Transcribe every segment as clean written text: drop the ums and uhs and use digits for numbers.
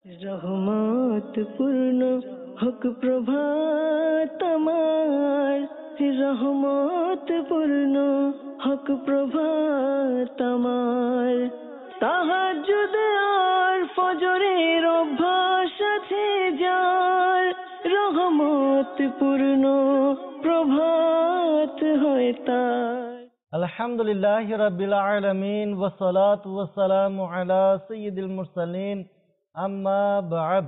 রহমত পূর্ণ হক প্রভাত আমার, রহমত পূর্ণ হক প্রভাত আমার। তাহাজ্জুদ আর ফজরের অভ্যাস আছে যার, রহমত পূর্ণ প্রভাত হয় তার। আলহামদুলিল্লাহি রাব্বিল আলামিন ওয়াসসালাতু ওয়াসসালামু আলা সাইয়্যিদিল মুরসালিন আম্মা বা'দ।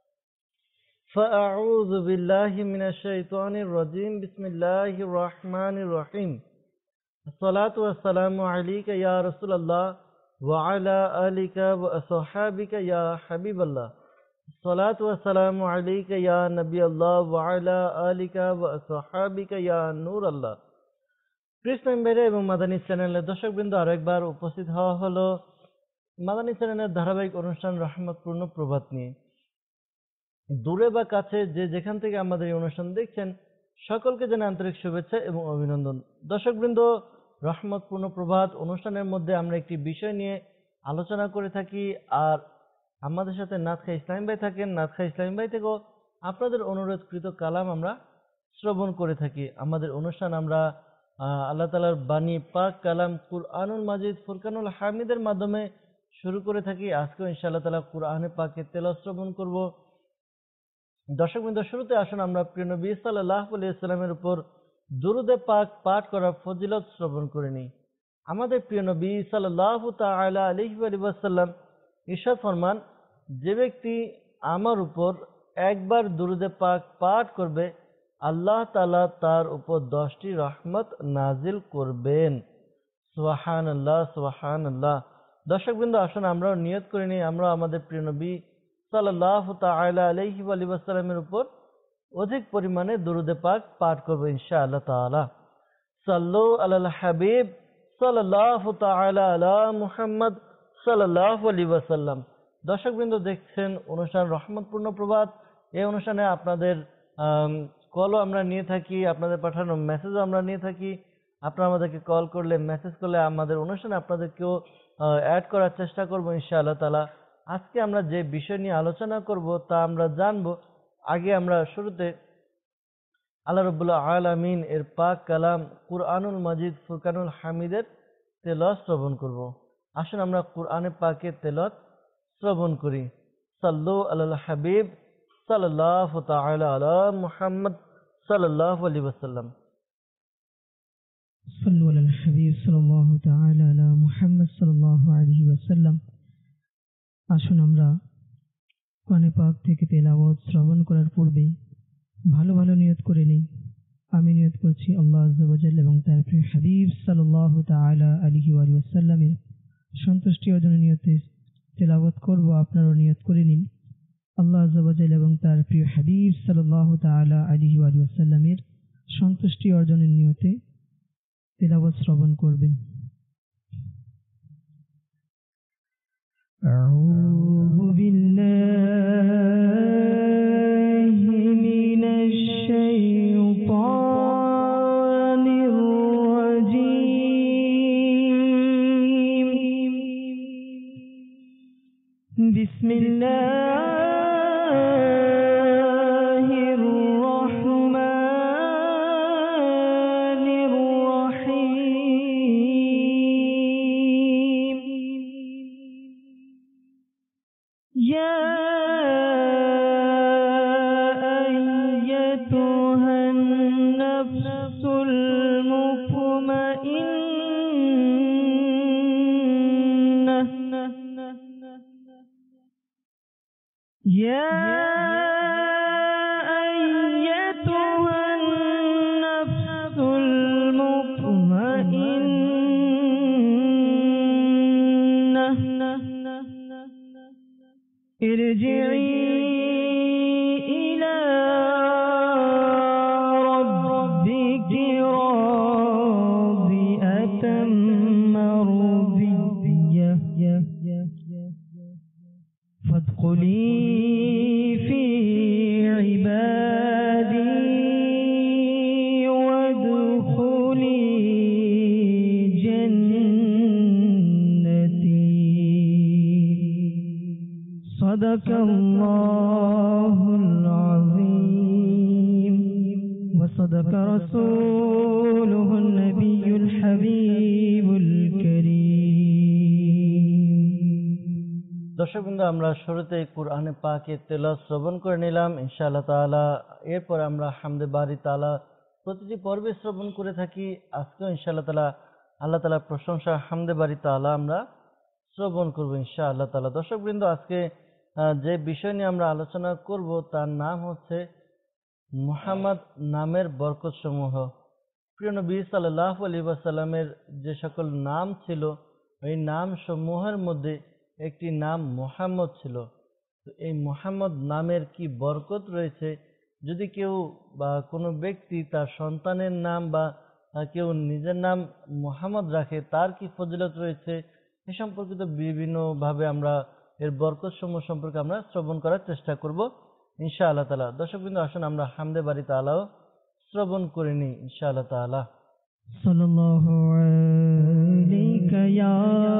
ফাআউযু বিল্লাহি মিনাশ শাইতানির রাজীম। বিসমিল্লাহির রহমানির রহিম। আসসালাতু ওয়াসসালামু আলাইকা ইয়া রাসূলুল্লাহ ওয়া আলা আলিকা ওয়া আসহাবিকা ইয়া হাবিবাল্লাহ। আসসালাতু ওয়াসসালামু আলাইকা ইয়া নবিয়াল্লাহ ওয়া আলা আলিকা ওয়া আসহাবিকা ইয়া নূরাল্লাহ। কৃষ্ণ মেরে এবং মাদানী চ্যানেলের দর্শকবৃন্দ আরেকবার উপস্থিত হওয়া হলো মাদানী চ্যানেলের ধারাবাহিক অনুষ্ঠান রহমতপূর্ণ প্রভাত নিয়ে। দূরে বা কাছে যে যেখান থেকে আমাদের এই অনুষ্ঠান দেখছেন সকলকে জানাই আন্তরিক শুভেচ্ছা এবং অভিনন্দন। দর্শকবৃন্দ, রহমতপূর্ণ প্রভাত অনুষ্ঠানের মধ্যে আমরা একটি বিষয় নিয়ে আলোচনা করে থাকি, আর আমাদের সাথে নাথখা ইসলাম ভাই থাকেন। নাথখা ইসলাম ভাই থেকেও আপনাদের অনুরোধকৃত কালাম আমরা শ্রবণ করে থাকি। আমাদের অনুষ্ঠান আমরা আল্লাহ তাআলার বাণী পাক কালাম কুরআনুল মাজিদ ফুরকানুল হামিদের মাধ্যমে শুরু করে থাকি। আজকেও ইনশাআল্লাহ তাআলা কুরআনে পাকের তেলাওয়াত শ্রবণ করব। দর্শকবৃন্দ, শুরুতে আসুন আমরা প্রিয় নবী সাল্লাল্লাহু আলাইহি ওয়াসাল্লামের উপর দুরূদে পাক পাঠ করার ফজিলত শ্রবণ করে নিই। আমাদের প্রিয় নবী সাল্লাল্লাহু তাআলা আলাইহি ওয়াসাল্লাম ইরশাদ ফরমান, যে ব্যক্তি আমার উপর একবার দুরূদে পাক পাঠ করবে আল্লাহ তাআলা তার উপর 10টি রহমত নাজিল করবেন। সুবহানাল্লাহ, সুবহানাল্লাহ। দর্শকবৃন্দ, আসুন আমরাও নিয়ত করে নিই, আমরা আমাদের প্রিয় নবী সাল্লাল্লাহু তাআলা আলাইহি ওয়াসাল্লামের উপর অধিক পরিমাণে দুরূদে পাক পাঠ করব ইনশাআল্লাহ তাআলা। সাল্লু আলাল হাবিব সাল্লাল্লাহু তাআলা আলা মুহাম্মদ সাল্লাল্লাহু আলাইহি ওয়াসাল্লাম। দর্শকবৃন্দ, দেখছেন অনুষ্ঠান রহমতপূর্ণ প্রভাত। এই অনুষ্ঠানে আপনাদের কলও আমরা নিয়ে থাকি, আপনাদের পাঠানো মেসেজও আমরা নিয়ে থাকি। আপনারা আমাদেরকে কল করলে, মেসেজ করলে আমাদের অনুষ্ঠানে আপনাদেরকেও অ্যাড করার চেষ্টা করব ইনশাআল্লাহ তাআলা। আজকে আমরা যে বিষয় নিয়ে আলোচনা করব তা আমরা জানব। আগে আমরা শুরুতে আল্লাহ রাব্বুল আলামিন এর পাক কালাম কুরআনুল মাজিদ ফুরকানুল হামিদের তেলাওয়াত শ্রবণ করব। আসুন আমরা কুরআনে পাকের তেলাওয়াত শ্রবণ করি। সাল্লু আলাল হাবিব সাল্লাল্লাহু তাআলা আলা মুহাম্মদ সাল্লাল্লাহু আলাইহি ওয়াসাল্লাম। সাল্লু আলাল হাবিব সাল্লাল্লাহু তাআলা আলা মুহাম্মদ সাল্লাল্লাহু আলাইহি ওয়াসাল্লাম। আসুন আমরা কোরআন পাক থেকে তেলাওয়াত শ্রবণ করার পূর্বে ভালো ভালো নিয়ত করে নেই। আমি নিয়ত করছি আল্লাহ আযজা ওয়া জাল্লা এবং তার প্রিয় হাবিব সাল্লাল্লাহু তাআলা আলাইহি ওয়াসাল্লামের সন্তুষ্টি অর্জনের নিয়তে তেলাওয়াত করব। আপনারাও নিয়ত করে নিন। আল্লাহ আযজা ওয়া জাল্লা এবং তার প্রিয় হাবিব সাল্লাল্লাহু তাআলা আলাইহি ওয়াসাল্লামের সন্তুষ্টি অর্জনের নিয়তে তেলাওয়াত শ্রবণ করবেন। أعوذ بالله من الشيطان الرجيم. بسم الله الرحمن الرحيم. يا أيتها النفس المطمئنة، يا أيتها النفس المطمئنة ارجعي إلى ربك راضية مرضية فادخلي في عبادي وادخلي جنتي. صدق الله العظيم وصدق رسوله النبي الحبيب الكريم. দর্শকবৃন্দ, আমরা শুরুতে কোরআনে পাকের তেলাওয়াত শ্রবণ করে নিলাম ইনশাআল্লাহ তাআলা। এরপর আমরা হামদে বারি তাআলা প্রতিটি পর্বে শ্রবণ করে থাকি। আজকেও ইনশাআল্লাহ তাআলা আল্লাহ তাআলার প্রশংসা হামদে বারি তাআলা আমরা শ্রবণ করব ইনশাআল্লাহ তাআলা। দর্শকবৃন্দ, আজকে যে বিষয় নিয়ে আমরা আলোচনা করব তার নাম হচ্ছে মুহাম্মদ নামের বরকত সমূহ। প্রিয় নবী সাল্লাল্লাহু আলাইহি ওয়াসাল্লামের যে সকল নাম ছিল, এই নাম সমূহের মধ্যে একটি নাম মুহাম্মদ ছিল। তো এই মুহাম্মদ নামের কি বরকত রয়েছে, যদি কেউ বা কোনো ব্যক্তি তার সন্তানের নাম বা কেউ নিজের নাম মুহাম্মদ রাখে, তার কি ফজিলত রয়েছে, এ সম্পর্কিত বিভিন্নভাবে আমরা এর বরকত সমূহ সম্পর্কে আমরা শ্রবণ করার চেষ্টা করব ইনশাআল্লাহ তাআলা। দর্শকবৃন্দ, আসুন আমরা হামদে বারি তাআলাও শ্রবণ করে নিই ইনশাআল্লাহ তাআলা। সাল্লাল্লাহু আলাইকা ইয়া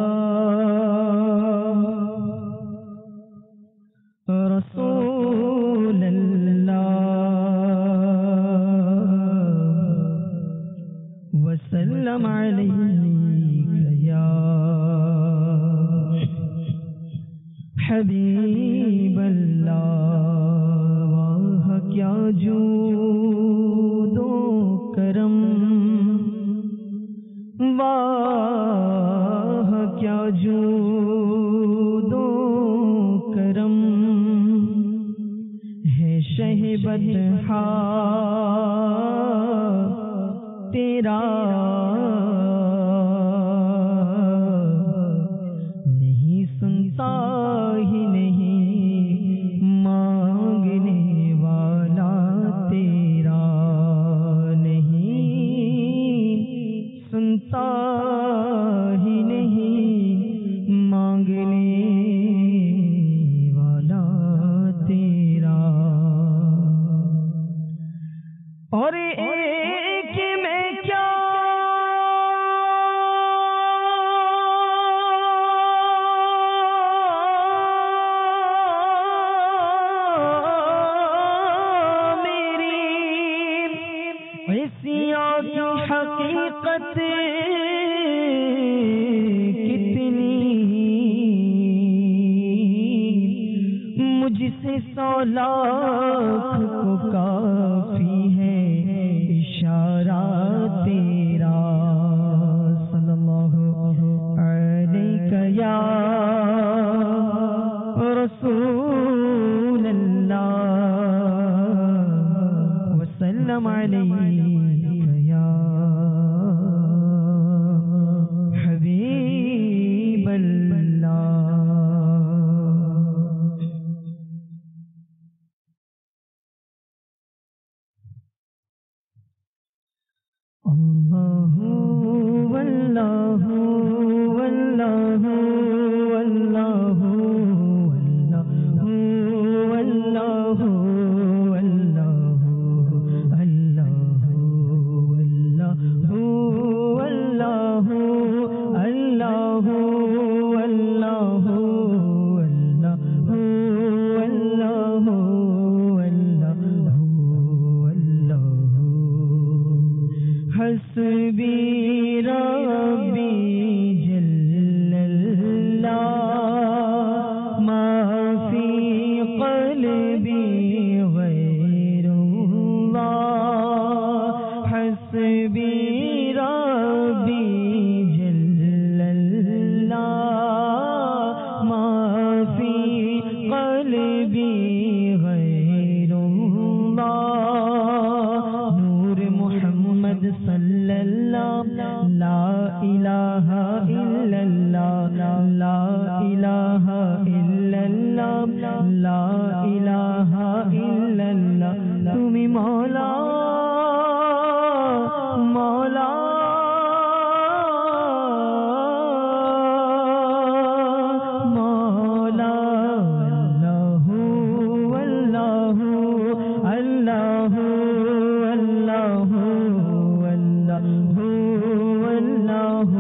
রাসূলুল্লাহ ওয়া সাল্লাম আলাইকা ইয়া হাবিবাল্লাহ। वाह क्या जूदो करम, वाह क्या जूदो करम है शहबत हा तेरा, नहीं सुनता ही नहीं मांगने वाला तेरा, नहीं सुनता ही नहीं मांगने वाला तेरा। और एक में क्या हकीकत कितनी, मुझसे 100 लाख को काफी है इशारा तेरा। सल्लल्लाहु अलैका या रसूलल्लाह व सल्लम अलैका या हबीबल्लाह। अल्लाहु अल्लाहु अल्लाहु अल्लाहु अल्लाहु अल्लाहु अल्लाहु अल्लाहु अल्लाहु अल्लाहु अल्लाहु अल्लाहु अल्लाहु अल्लाहु अल्लाहु हस्बी रब्बी जल्लल्लाह मा फी क़ल्बी गैरुल्लाह। हस्बी रब्बी जल्लल्लाह मा फी क़ल्बी गैरुल्लाह। नूर मुहम्मद सल्लल्लाह, ला इलाहा इल्लल्लाह, ला इलाहा इल्लल्लाह, ला इलाहा इल्लल्लाह। तुमी मौला मौला मौला। अल्लाहु अल्लाहु अल्लाहु अल्लाहु अल्लाहु अल्लाहु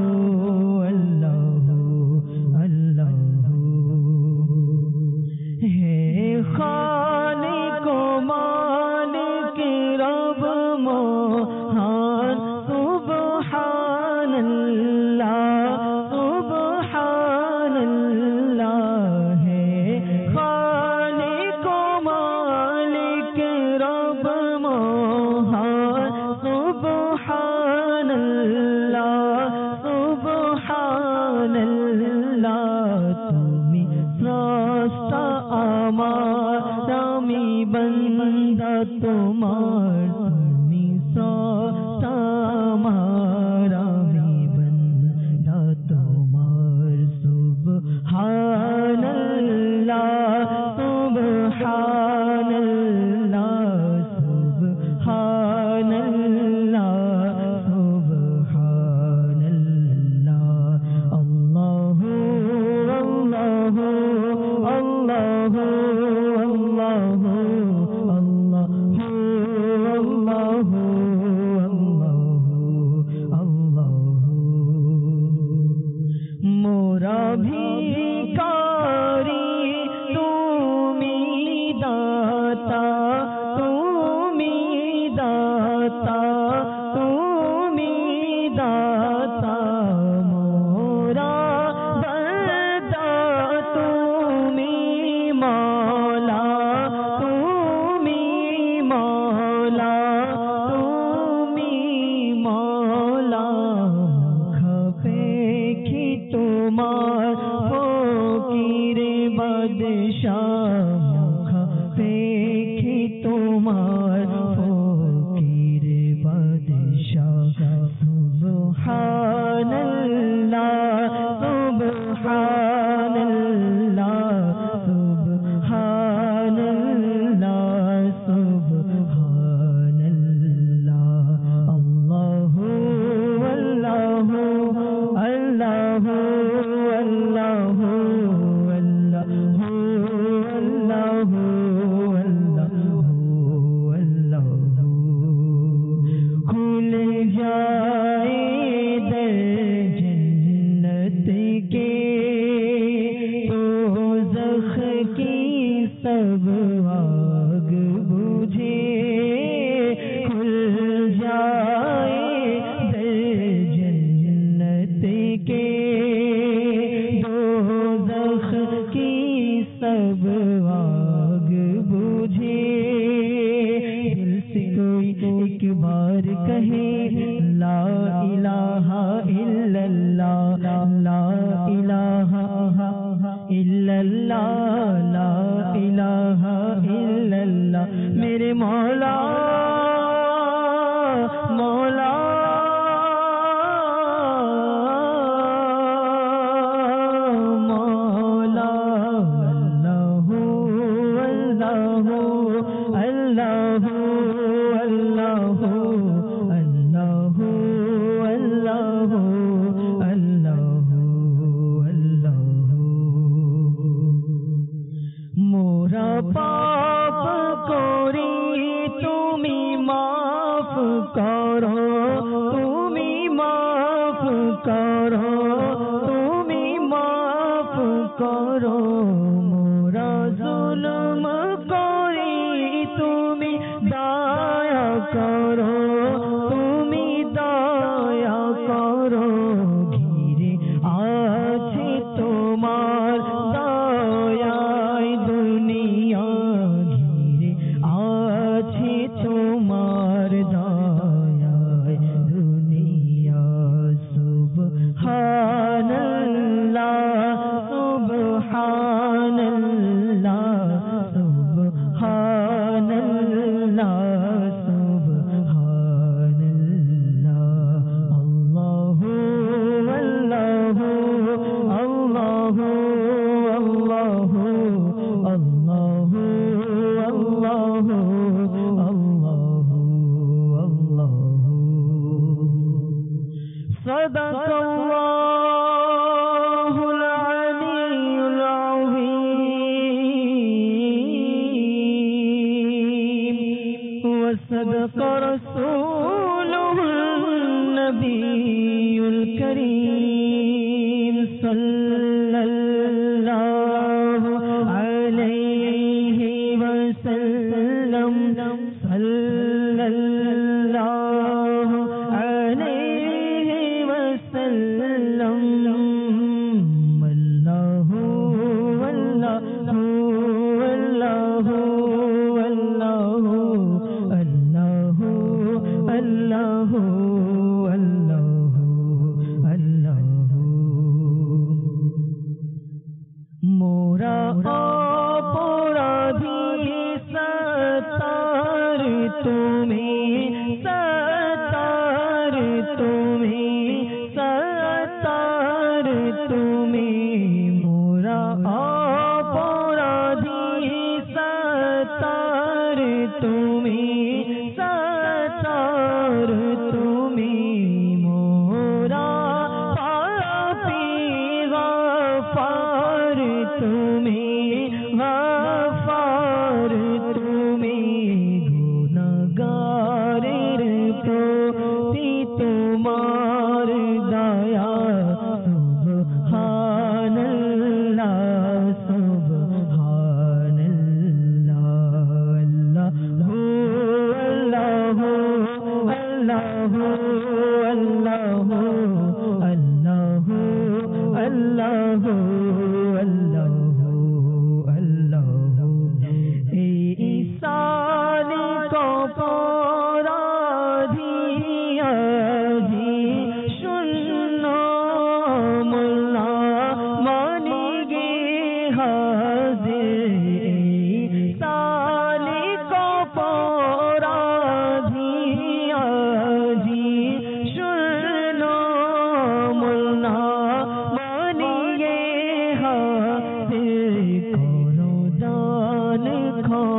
अल्लाहु अल्लाहु। है خالق و مالک رب مہان سبحان اللہ سبحان اللہ ہے خالق و مالک رب مہان سبحان اللہ سبحان اللہ تمہیں راستہ ہمارا می بندہ تمہار تمہیں راستہ ہمارا می بندہ تمہار سبحان اللہ سبحان اللہ سبحان اللہ سبحان اللہ اللہ اللہ اللہ اللہ اللہ اللہ مورا بھیکاری تمہیں داتا تمہیں داتا تمہیں داتا مورا بندہ تمہیں مولا تمہیں مولا تمہیں مولا کھپے تمہار فقیر بادشاہ کھپے تمہار فقیر بادشاہ سبحان اللہ سبحان اللہ سبحان اللہ سبحان اللہ اللہ اللہ اللہ اللہ اللہ اللہ کھل جائے در جنت کے دوزخ کی سب آگ بجھے کھل جائے در جنت کے دوزخ کی سب آگ بجھے دل سے کوئی ایک بار کہے لا الہ الا اللہ لا الہ الا اللہ لا الہ الا اللہ میرے مولا مولا مولا اللہ اللہ اللہ اللہ اللہ اللہ اللہ اللہ مورا پاپ کوری تمہیں معاف کرو تمہیں معاف کرو تمہیں معاف کرو مورا ظلم کوری تمہیں دایا کرو تمہیں دایا کرو گھیرے آج تمہار دایا دنیا گھیرے آج تمہار دایا دنیا سبحان اللہ سبحان اللہ سبحان اللہ سبحان اللہ اللہ اللہ اللہ اللہ اللہ اللہ اللہ صدق اللہ العلی العظیم وصدق رسوله النبی الکریم صلی اللہ علیہ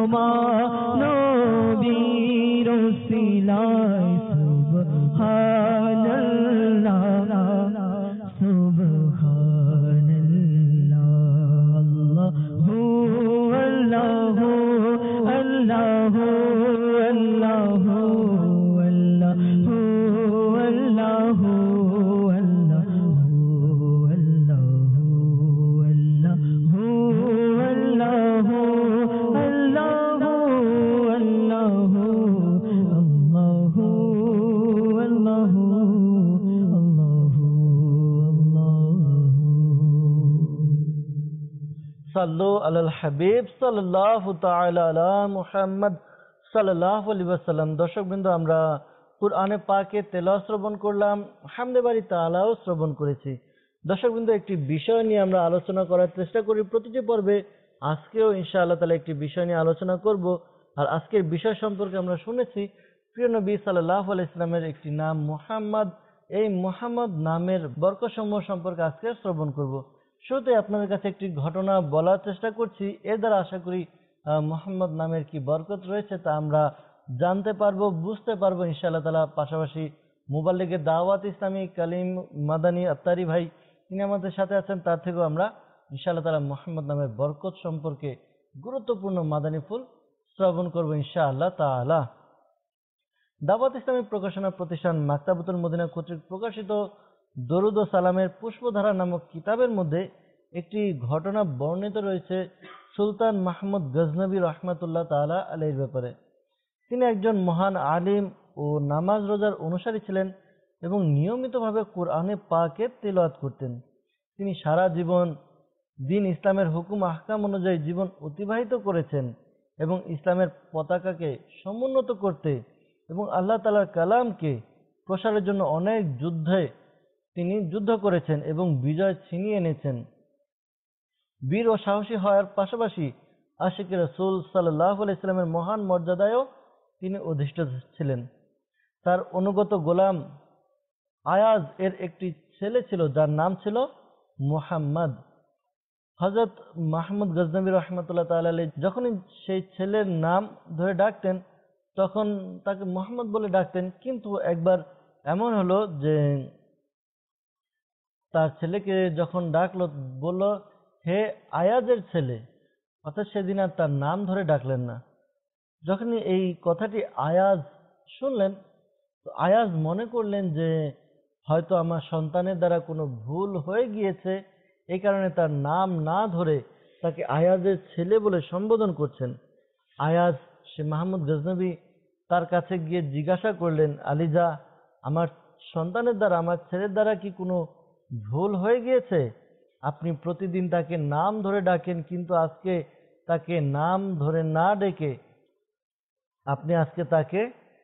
তোমার নবীর ওসিলায় সুবহানাল্লাহ সুবহানাল্লাহ আল্লাহু আল্লাহু আল্লাহু আল্লাহু আল্লাহু আল্লাহু সাল্লু আলাল হাবিব সাল্লাল্লাহু তাআলা আলা মুহাম্মদ সাল্লাল্লাহু আলাইহি ওয়াসাল্লাম। দর্শকবৃন্দ, আমরা কুরআনে পাকে তেলাওয়াত শ্রবণ করলাম, হামদে বাড়ি তাআলাও শ্রবণ করেছি। দর্শকবৃন্দ, একটি বিষয় নিয়ে আমরা আলোচনা করার চেষ্টা করি প্রতিটি পর্বে। আজকেও ইনশাআল্লাহ তাআলা একটি বিষয় নিয়ে আলোচনা করব। আর আজকের বিষয় সম্পর্কে আমরা শুনেছি প্রিয় নবী সাল্লাল্লাহু আলাইহি ওয়াসাল্লামের একটি নাম মুহাম্মদ। এই মুহাম্মদ নামের বরকতসমূহ সম্পর্কে আজকে শ্রবণ করব। শুরুতে আপনাদের কাছে একটি ঘটনা বলার চেষ্টা করছি, এর দ্বারা আশা করি মুহাম্মদ নামের কি বরকত রয়েছে তা আমরা জানতে পারবো, বুঝতে পারবো ইনশাআল্লাহ তাআলা। পাশাপাশি মুবাল্লিগে দাওয়াত ইসলামী কালিম মাদানী আত্তারি ভাই, তিনি আমাদের সাথে আছেন, তার থেকেও আমরা ইনশাআল্লাহ তাআলা মুহাম্মদ নামের বরকত সম্পর্কে গুরুত্বপূর্ণ মাদানী ফুল শ্রবণ করবো ইনশাআল্লাহ তাআলা। দাওয়াত ইসলামী প্রকাশনা প্রতিষ্ঠান মাকতাবাতুল মদিনা কর্তৃক প্রকাশিত দরুদ ও সালামের পুষ্পধারা নামক কিতাবের মধ্যে একটি ঘটনা বর্ণিত রয়েছে সুলতান মাহমুদ গজনবী রহমাতুল্লাহ তাআলা আলাইহির ব্যাপারে। তিনি একজন মহান আলিম ও নামাজ রোজার অনুসারী ছিলেন এবং নিয়মিতভাবে কোরআনে পাকের তিলাওয়াত করতেন। তিনি সারা জীবন দিন ইসলামের হুকুম আহকাম অনুযায়ী জীবন অতিবাহিত করেছেন এবং ইসলামের পতাকাকে সমুন্নত করতে এবং আল্লাহ তাআলার কালামকে প্রসারের জন্য অনেক তিনি যুদ্ধ করেছেন এবং বিজয় ছিনিয়ে এনেছেন। বীর ও সাহসী হওয়ার পাশাপাশি আশিকে রাসূল সাল্লাল্লাহু আলাইহি ওয়াসাল্লামের মহান মর্যাদায়ও তিনি অধিষ্ঠিত ছিলেন। তার অনুগত গোলাম আয়াজ এর একটি ছেলে ছিল যার নাম ছিল মুহাম্মদ। হযরত মাহমুদ গজনবী রাহমাতুল্লাহ তাআলা আলাইহি যখনই সেই ছেলের নাম ধরে ডাকতেন তখন তাকে মুহাম্মদ বলে ডাকতেন। কিন্তু একবার এমন হলো যে তার ছেলেকে যখন ডাকলো, বলল, হে আয়াজের ছেলে, অর্থাৎ সেদিন আর তার নাম ধরে ডাকলেন না। যখনই এই কথাটি আয়াজ শুনলেন, তো আয়াজ মনে করলেন যে হয়তো আমার সন্তানের দ্বারা কোনো ভুল হয়ে গিয়েছে, এই কারণে তার নাম না ধরে তাকে আয়াজের ছেলে বলে সম্বোধন করছেন। আয়াজ সে মাহমুদ গজনবী তার কাছে গিয়ে জিজ্ঞাসা করলেন, আলিজা, আমার সন্তানের দ্বারা, আমার ছেলের দ্বারা কি কোনো ভুল হয়ে গিয়েছে? আপনি প্রতিদিন তাকে নাম ধরে ডাকেন, কিন্তু আজকে তাকে নাম ধরে না ডেকে আপনি আজকে তাকে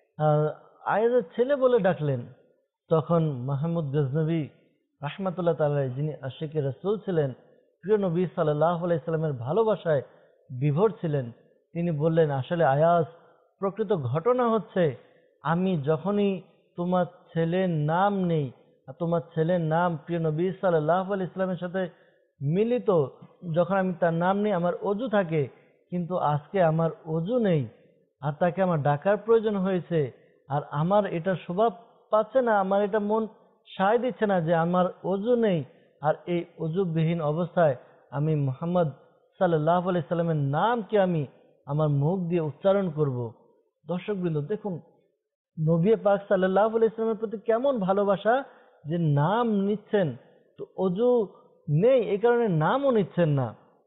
আয়াজের ছেলে বলে ডাকলেন। তখন মাহমুদ গজনবী রাহমাতুল্লাহ তাআলা, যিনি আশিকে রাসূল ছিলেন, প্রিয় নবী সাল্লাল্লাহু আলাইহি ওয়াসাল্লামের ভালোবাসায় বিভোর ছিলেন, তিনি বললেন, আসলে আয়াজ, প্রকৃত ঘটনা হচ্ছে আমি যখনই তোমার ছেলের নাম নেই, তোমার ছেলের নাম প্রিয় নবী সাল্লাল্লাহু আলাইহি ওয়াসাল্লামের সাথে মিলিত, যখন আমি তার নাম নেই আমার অজু থাকে, কিন্তু আজকে আমার অজু নেই আর তাকে আমার ডাকার প্রয়োজন হয়েছে, আর আমার এটা স্বভাব পাচ্ছে না, আমার এটা মন সায় দিচ্ছে না যে আমার অজু নেই, আর এই অজুবিহীন অবস্থায় আমি মুহাম্মদ সাল্লাল্লাহু আলাইহি সাল্লামের নামকে আমি আমার মুখ দিয়ে উচ্চারণ করব। দর্শকবৃন্দ, দেখুন নবী পাক সাল্লাল্লাহু আলাইহি সাল্লামের প্রতি কেমন ভালোবাসা, যে নাম নিচ্ছেন, তো অজু নেই এই কারণে নামও নিচ্ছেন না।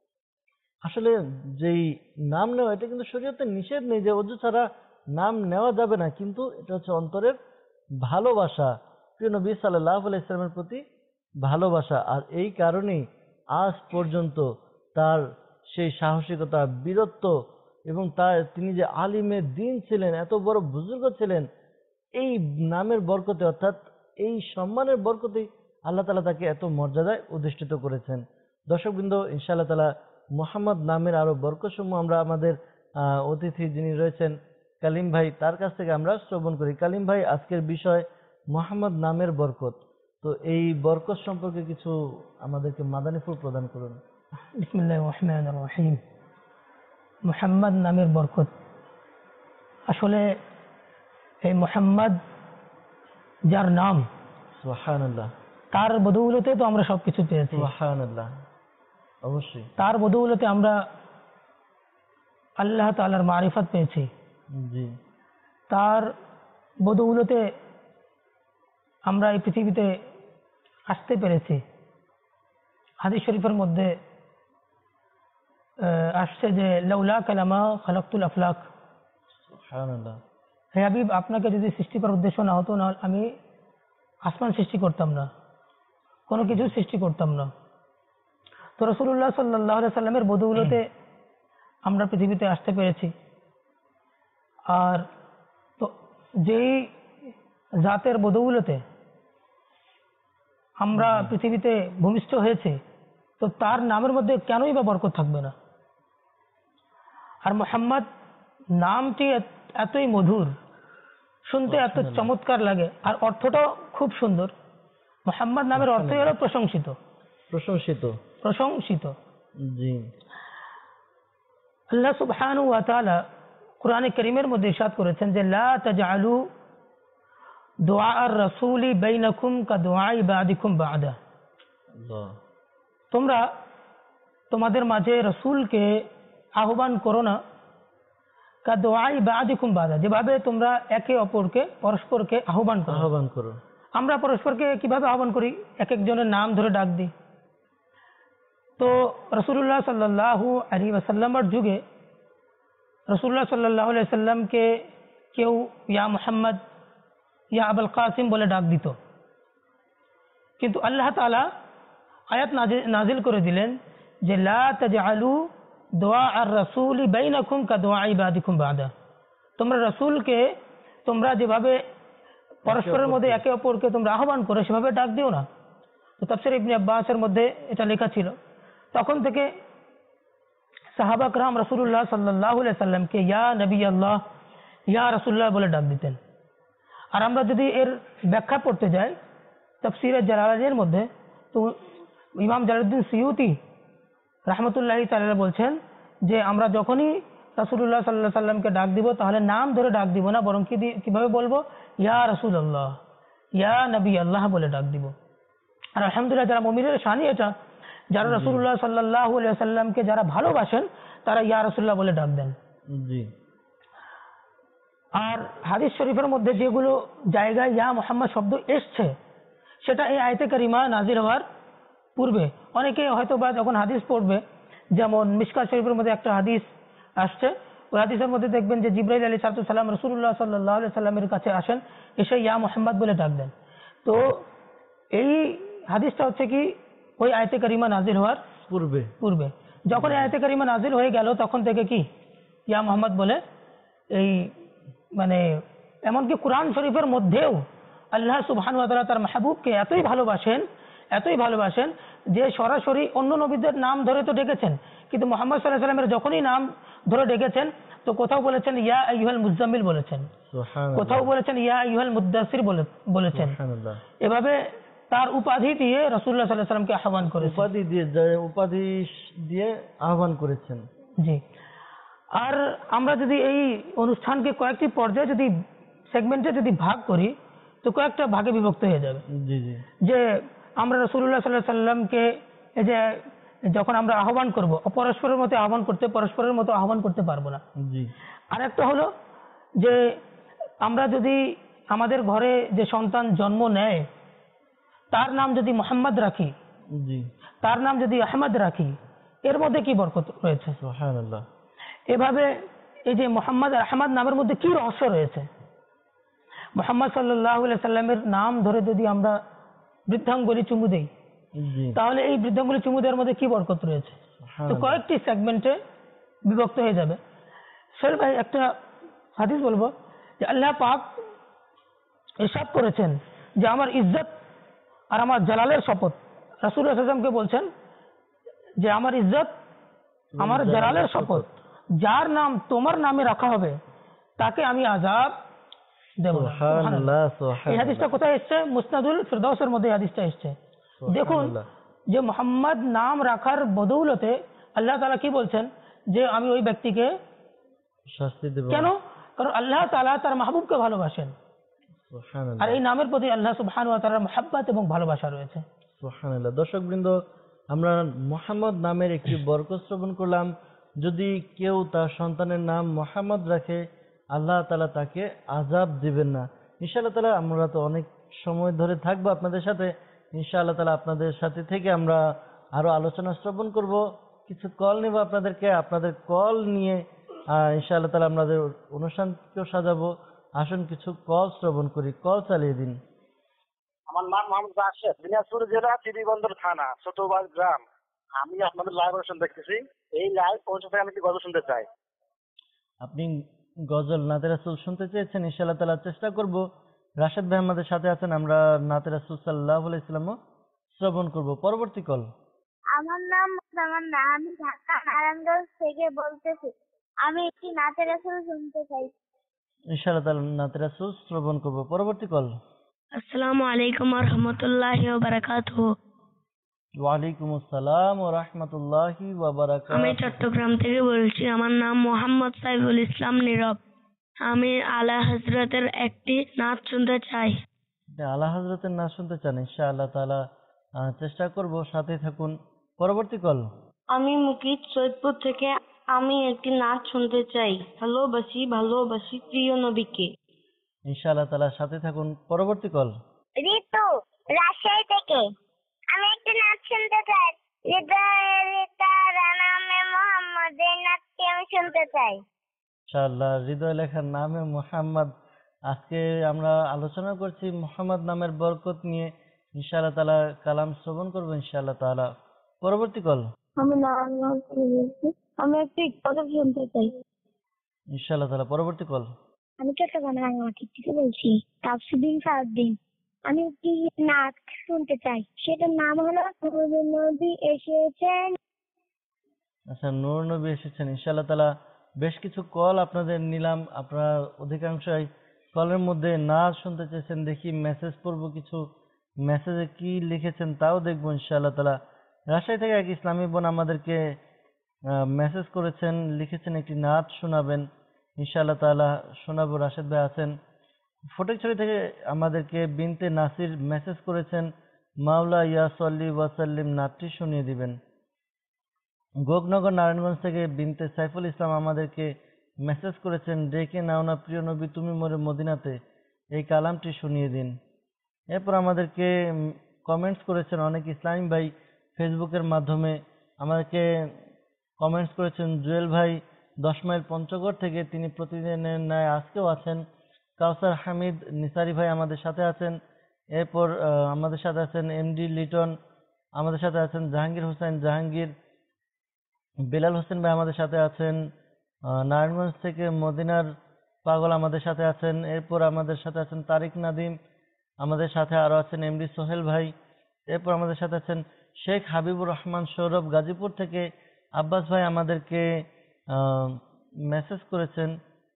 আসলে যেই নাম নেওয়া, এটা কিন্তু শরীয়তে নিষেধ নেই যে অজু ছাড়া নাম নেওয়া যাবে না, কিন্তু এটা হচ্ছে অন্তরের ভালোবাসা, প্রিয় নবী সাল্লাল্লাহু আলাইহি সাল্লামের প্রতি ভালোবাসা। আর এই কারণেই আজ পর্যন্ত তার সেই সাহসিকতা, বীরত্ব এবং তিনি যে আলিমে দ্বীন ছিলেন, এত বড় বুজুর্গ ছিলেন, এই নামের বরকতে, অর্থাৎ এই সম্মানের বরকতে আল্লাহ তাআলা তাকে এত মর্যাদায় অধিষ্ঠিত করেছেন। দর্শকবৃন্দ, ইনশাআল্লাহ তাআলা মুহাম্মদ নামের আরো বরকতসমূহ আমরা আমাদের অতিথি যিনি রয়েছেন কালিম ভাই, তার কাছ থেকে আমরা শ্রবণ করি। কালিম ভাই, আজকের বিষয় মুহাম্মদ নামের বরকত, তো এই বরকত সম্পর্কে কিছু আমাদেরকে মাদানী ফুল প্রদান করুন। বিসমিল্লাহির রহমানির রহিম। মুহাম্মদ নামের বরকত। আসলে এই মুহাম্মদ যার নাম, সুবহানাল্লাহ, তার বদৌলতে তো আমরা সবকিছু পেয়েছি। সুবহানাল্লাহ, অবশ্যই। তার বদৌলতে আমরা আল্লাহ তাআলার মারিফত পেয়েছি। জি, তার বদৌলতে আমরা এই পৃথিবীতে আসতে পেরেছি। হাদিস শরীফের মধ্যে আসছে যে লাউলা কালামা খালাকতুল আফলাক, সুবহানাল্লাহ, হে হাবিব, আপনাকে যদি সৃষ্টি করার উদ্দেশ্য না হতো না আমি আসমান সৃষ্টি করতাম না, কোনো কিছু সৃষ্টি করতাম না। তো রাসূলুল্লাহ সাল্লাল্লাহু আলাইহি সাল্লামের বদৌলতে আমরা পৃথিবীতে আসতে পেরেছি। আর তো যেই জাতের বদৌলতে আমরা পৃথিবীতে ভূমিষ্ঠ হয়েছে, তো তার নামের মধ্যে কেনই বা বরকত থাকবে না। আর মুহাম্মদ নামটি এতই মধুর, শুনতে এত চমৎকার লাগে, আর অর্থটাও খুব সুন্দর। মুহাম্মদ নামের অর্থ হলো প্রশংসিত, প্রশংসিত। প্রশংসিত। জি, আল্লাহ সুবহানাহু ওয়া তাআলা কুরআনে কারীমের মধ্যে ইরশাদ করেছেন যে লা তাজআলু দুআ আর-রাসূলি বাইনাকুম কাদুআই বাদিকুম বাদা। আল্লাহ, তোমরা তোমাদের মাঝে রাসূলকে আহ্বান করো না কাদুআই বাদিকুম বাদা, যেভাবে তোমরা একে অপরকে পরস্পরকে আহ্বান করো। আহ্বান করো। আমরা পরস্পরকে কিভাবে আহ্বান করি? এক একজনের নাম ধরে ডাক দিই। তো রাসূলুল্লাহ সাল্লাল্লাহু আলাইহি ওয়াসাল্লামের যুগে রাসূলুল্লাহ সাল্লাল্লাহু আলাইহি ওয়াসাল্লামকে কেউ ইয়া মুহাম্মদ, ইয়া আবুল কাসিম বলে ডাক দিত। কিন্তু আল্লাহ তাআলা আয়াত নাজিল করে দিলেন যে লা তাজআলু দুআ আর-রাসূলি বাইনাকুম কাদুআই বাদিকুম বাদা। তোমরা রাসূলকে তোমরা যেভাবে পরস্পরের মধ্যে একে অপরকে তোমরা আহ্বান করো সেভাবে ডাক দিও না। তো তাফসীর ইবনে আব্বাসের মধ্যে এটা লেখা ছিল। তখন থেকে সাহাবা کرام রাসূলুল্লাহ সাল্লাল্লাহু আলাইহি সাল্লামকে ইয়া নবী আল্লাহ, ইয়া রাসূলুল্লাহ বলে ডাক দিতেন। আর আমরা যদি এর ব্যাখ্যা পড়তে যাই তাফসীরে জালালাইনের মধ্যে, তো ইমাম জালালউদ্দিন সুয়ুতি রাহমাতুল্লাহি তাআলা বলছেন যে আমরা যখনই রাসূলুল্লাহ সাল্লাল্লাহু আলাইহি সাল্লামকে ডাক দিব তাহলে নাম ধরে ডাক দিব না, বরং কিভাবে বলবো? ইয়া রাসূলুল্লাহ, ইয়া নবী আল্লাহ বলে ডাক দিব। আর আলহামদুলিল্লাহ যারা মুমিনের শানই এটা, যারা রাসূলুল্লাহ সাল্লাল্লাহু আলাইহি সাল্লামকে যারা ভালোবাসেন তারা ইয়া রাসূলুল্লাহ বলে ডাক দেন। জি। আর হাদিস শরীফের মধ্যে যেগুলো জায়গায় ইয়া মুহাম্মদ শব্দ এসছে সেটা এই আয়াতে কারিমা নাজিল হওয়ার পূর্বে। অনেকে হয়তো বা যখন হাদিস পড়বে, যেমন মিশকাত শরীফের মধ্যে একটা হাদিস আসছে, ওই হাদিসের মধ্যে দেখবেন যে জিবরাইল আলাইহিস সালাম রাসূলুল্লাহ সাল্লাল্লাহু আলাইহি সাল্লামের কাছে আসেন, এসে ইয়া মুহাম্মদ বলে ডাক দেন। তো এই হাদিসটা হচ্ছে কি ওই আয়াতে কারিমা নাজিল হওয়ার পূর্বে। যখন এই আয়াতে কারিমা নাজিল হয়ে গেল তখন থেকে কি ইয়া মুহাম্মদ বলে এই মানে এমনকি কোরআন শরীফের মধ্যেও আল্লাহ সুবহানাহু ওয়া তাআলা তার মাহবুবকে এতই ভালোবাসেন যে সরাসরি অন্য নবীদের নাম ধরে তো ডেকেছেন, কিন্তু মুহাম্মদ সাল্লাল্লাহু আলাইহি ওয়াসাল্লামের যখনই নাম ধরে ডেকেছেন তো কোথাও বলেছেন ইয়া আইয়ুহাল মুজাম্মিল বলেছেন, কোথাও বলেছেন ইয়া আইয়ুহাল মুদ্দাসির বলেছেন। এভাবে তার উপাধি দিয়ে রাসূলুল্লাহ সাল্লাল্লাহু আলাইহি ওয়াসাল্লামকে আহ্বান করেছেন, উপাধি দিয়ে আহ্বান করেছেন। জি। আর আমরা যদি এই অনুষ্ঠানকে কয়েকটি পর্যায়ে যদি সেগমেন্টে যদি ভাগ করি তো কয়েকটা ভাগে বিভক্ত হয়ে যাবে। জি জি। যে আমরা রাসূলুল্লাহ সাল্লাল্লাহু আলাইহি ওয়াসাল্লামকে এই যে যখন আমরা আহ্বান করব, পরস্পরের মতো আহ্বান করতে পারবো না। জি। আরেকটা হলো যে আমরা যদি আমাদের ঘরে যে সন্তান জন্ম নেয় তার নাম যদি মুহাম্মদ রাখি, জি, তার নাম যদি আহমদ রাখি, এর মধ্যে কি বরকত রয়েছে? সুবহানাল্লাহ। এভাবে এই যে মুহাম্মদ আর আহমদ নামের মধ্যে কি রহস্য রয়েছে? মুহাম্মদ সাল্লাল্লাহু আলাইহি সাল্লামের নাম ধরে যদি আমরা বৃদ্ধাঙ্গুলি চুমু দেই তাহলে এই বৃদ্ধাঙ্গুলি চুমু দেওয়ার মধ্যে কি বরকত রয়েছে? তো কয়েকটি সেগমেন্টে বিভক্ত হয়ে যাবে। সোহেল ভাই, একটা হাদিস বলবো যে আল্লাহ পাক ইরশাদ করেছেন যে আমার ইজ্জত আর আমার জালালের শপথ, রাসূলুল্লাহ সাল্লাল্লাহু আলাইহি ওয়াসাল্লামকে বলছেন যে আমার ইজ্জত আমার জালালের শপথ, যার নাম তোমার নামে রাখা হবে তাকে আমি আযাব দেব না। সুবহানাল্লাহ। এই হাদিসটা কোথায় এসেছে? মুসনাদুল ফিরদাউসের মধ্যে হাদিসটা এসেছে। দেখুন যে মুহাম্মদ নাম রাখার বদৌলতে আল্লাহ তাআলা কি বলছেন যে আমি ওই ব্যক্তিকে শাস্তি দেব। কেন? কারণ আল্লাহ তাআলা তার মাহবুবকে ভালোবাসেন, সুবহানাল্লাহ। আর এই নামের প্রতি আল্লাহ সুবহানাহু ওয়া তাআলার মহব্বত এবং ভালোবাসা রয়েছে। সুবহানাল্লাহ। দর্শকবৃন্দ, আমরা মুহাম্মদ নামের একটি বরকত শ্রবণ করলাম। যদি কেউ তার সন্তানের নাম মুহাম্মদ রাখে, আল্লাহ তাআলা তাকে আযাব দিবেন না। ইনশাআল্লাহ তাআলা আমরা তো অনেক সময় ধরে থাকবো আপনাদের সাথে। ইনশাআল্লাহ তাআলা আপনাদের সাথে থেকে আমরা আরো আলোচনা শ্রবণ করব। কিছু কল নেব আপনাদেরকে, আপনাদের কল নিয়ে ইনশাআল্লাহ তাআলা আমাদের অনুষ্ঠানকেও সাজাবো। আসুন কিছু কল শ্রবণ করি। কল চালিয়ে দিন। আমার নাম মোহাম্মদ রাশেদ, দিনাজপুর জেলা চিরিবন্দর থানা ছোটবাড় গ্রাম। আমি আপনাদের লাইভ অনুষ্ঠান দেখতেছি। এই লাইভ অনুষ্ঠান থেকে আমি কি গল্প শুনতে চাই। আপনি গজল নাতে রাসূল শুনতে চেয়েছেন, ইনশাআল্লাহ তাআলা চেষ্টা করব। রাশেদ ভাই আমাদের সাথে আছেন, আমরা নাতে রাসূল সাল্লাল্লাহু আলাইহি ওয়াসাল্লামও শ্রবণ করব। পরবর্তী কল। আমার নাম তামান্না, আমি ঢাকা নারায়ণগঞ্জ থেকে বলতেছি। আমি একটি নাচের আসর শুনতে চাই। ইনশাআল্লাহ তাআলা নাতে রাসূল শ্রবণ করব। পরবর্তী কল। আসসালামু আলাইকুম ওয়া রাহমাতুল্লাহি ওয়া বারাকাতুহু। ওয়া আলাইকুম আসসালাম ওয়া রাহমাতুল্লাহি ওয়া বারাকাতুহু। আমি চট্টগ্রাম থেকে বলছি। আমার নাম মোহাম্মদ সাইফুল ইসলাম নীরব। আমি আলা হযরতের একটি নাচ শুনতে চাই। আপনি আলা হযরতের নাচ শুনতে চান, ইনশাআল্লাহ তাআলা চেষ্টা করব, সাথে থাকুন। পরবর্তী কল। আমি মুকিত সৈয়দপুর থেকে। আমি একটি নাচ শুনতে চাই। ভালোবাসি ভালোবাসি প্রিয় নবীকে। ইনশাআল্লাহ তাআলা সাথে থাকুন। পরবর্তী কল। ঋতু, রাজশাহী থেকে। আমি একটি নাচ শুনতে চাই। হৃদয়ের তারা নামে মোহাম্মদ, এই নাচটি আমি শুনতে চাই। ইনশাআল্লাহ, হৃদয় লেখার নামে মুহাম্মদ। আজকে আমরা আলোচনা করছি মুহাম্মদ নামের বরকত নিয়ে। ইনশাআল্লাহ তাআলা কালাম শ্রবণ করব ইনশাআল্লাহ তাআলা। পরবর্তী কল। আমি নারায়ণগঞ্জ থেকে বলছি। আমি একটি গজল শুনতে চাই। ইনশাআল্লাহ তাআলা। পরবর্তী কল। আমি চট্টগ্রাম রাঙামাটি থেকে বলছি। তাফসিদ্দিন সাউদ্দিন। আমি একটি নাচ শুনতে চাই। সেটার নাম হলো নূরুন নবী এসেছেন। আচ্ছা, নূর নবী এসেছেন। ইনশাআল্লাহ তাআলা বেশ কিছু কল আপনাদের নিলাম। আপনারা অধিকাংশই কলের মধ্যে নাচ শুনতে চেয়েছেন। দেখি মেসেজ পড়ব, কিছু মেসেজে কি লিখেছেন তাও দেখবো ইনশাআল্লাহ তাআলা। রাজশাহী থেকে এক ইসলামী বোন আমাদেরকে মেসেজ করেছেন, লিখেছেন একটি নাচ শোনাবেন। ইনশাআল্লাহ তাআলা শোনাবো। রাশেদ ভাই আছেন। ফটিকছড়ি থেকে আমাদেরকে বিনতে নাসির মেসেজ করেছেন, মাওলা ইয়া সাল্লি ওয়া সাল্লিম নাচটি শুনিয়ে দিবেন। গোকনগর নারায়ণগঞ্জ থেকে বিনতে সাইফুল ইসলাম আমাদেরকে মেসেজ করেছেন, ডেকে নাও না প্রিয় নবী তুমি মোরে মদিনাতে, এই কালামটি শুনিয়ে দিন। এরপর আমাদেরকে কমেন্টস করেছেন অনেক ইসলামী ভাই ফেসবুকের মাধ্যমে। আমাদেরকে কমেন্টস করেছেন জুয়েল ভাই 10 মাইল পঞ্চগড় থেকে, তিনি প্রতিদিনের ন্যায় আজকেও আছেন। কাউসার হামিদ নিসারি ভাই আমাদের সাথে আছেন। এরপর আমাদের সাথে আছেন এমডি লিটন, আমাদের সাথে আছেন জাহাঙ্গীর হোসেন জাহাঙ্গীর, বেলাল হোসেন ভাই আমাদের সাথে আছেন। নারায়ণগঞ্জ থেকে মদিনার পাগল আমাদের সাথে আছেন। এরপর আমাদের সাথে আছেন তারিক নাদিম, আমাদের সাথে আরো আছেন এমডি সোহেল ভাই। এরপর আমাদের সাথে আছেন শেখ হাবিবুর রহমান সৌরভ গাজীপুর থেকে। আব্বাস ভাই আমাদেরকে মেসেজ করেছেন,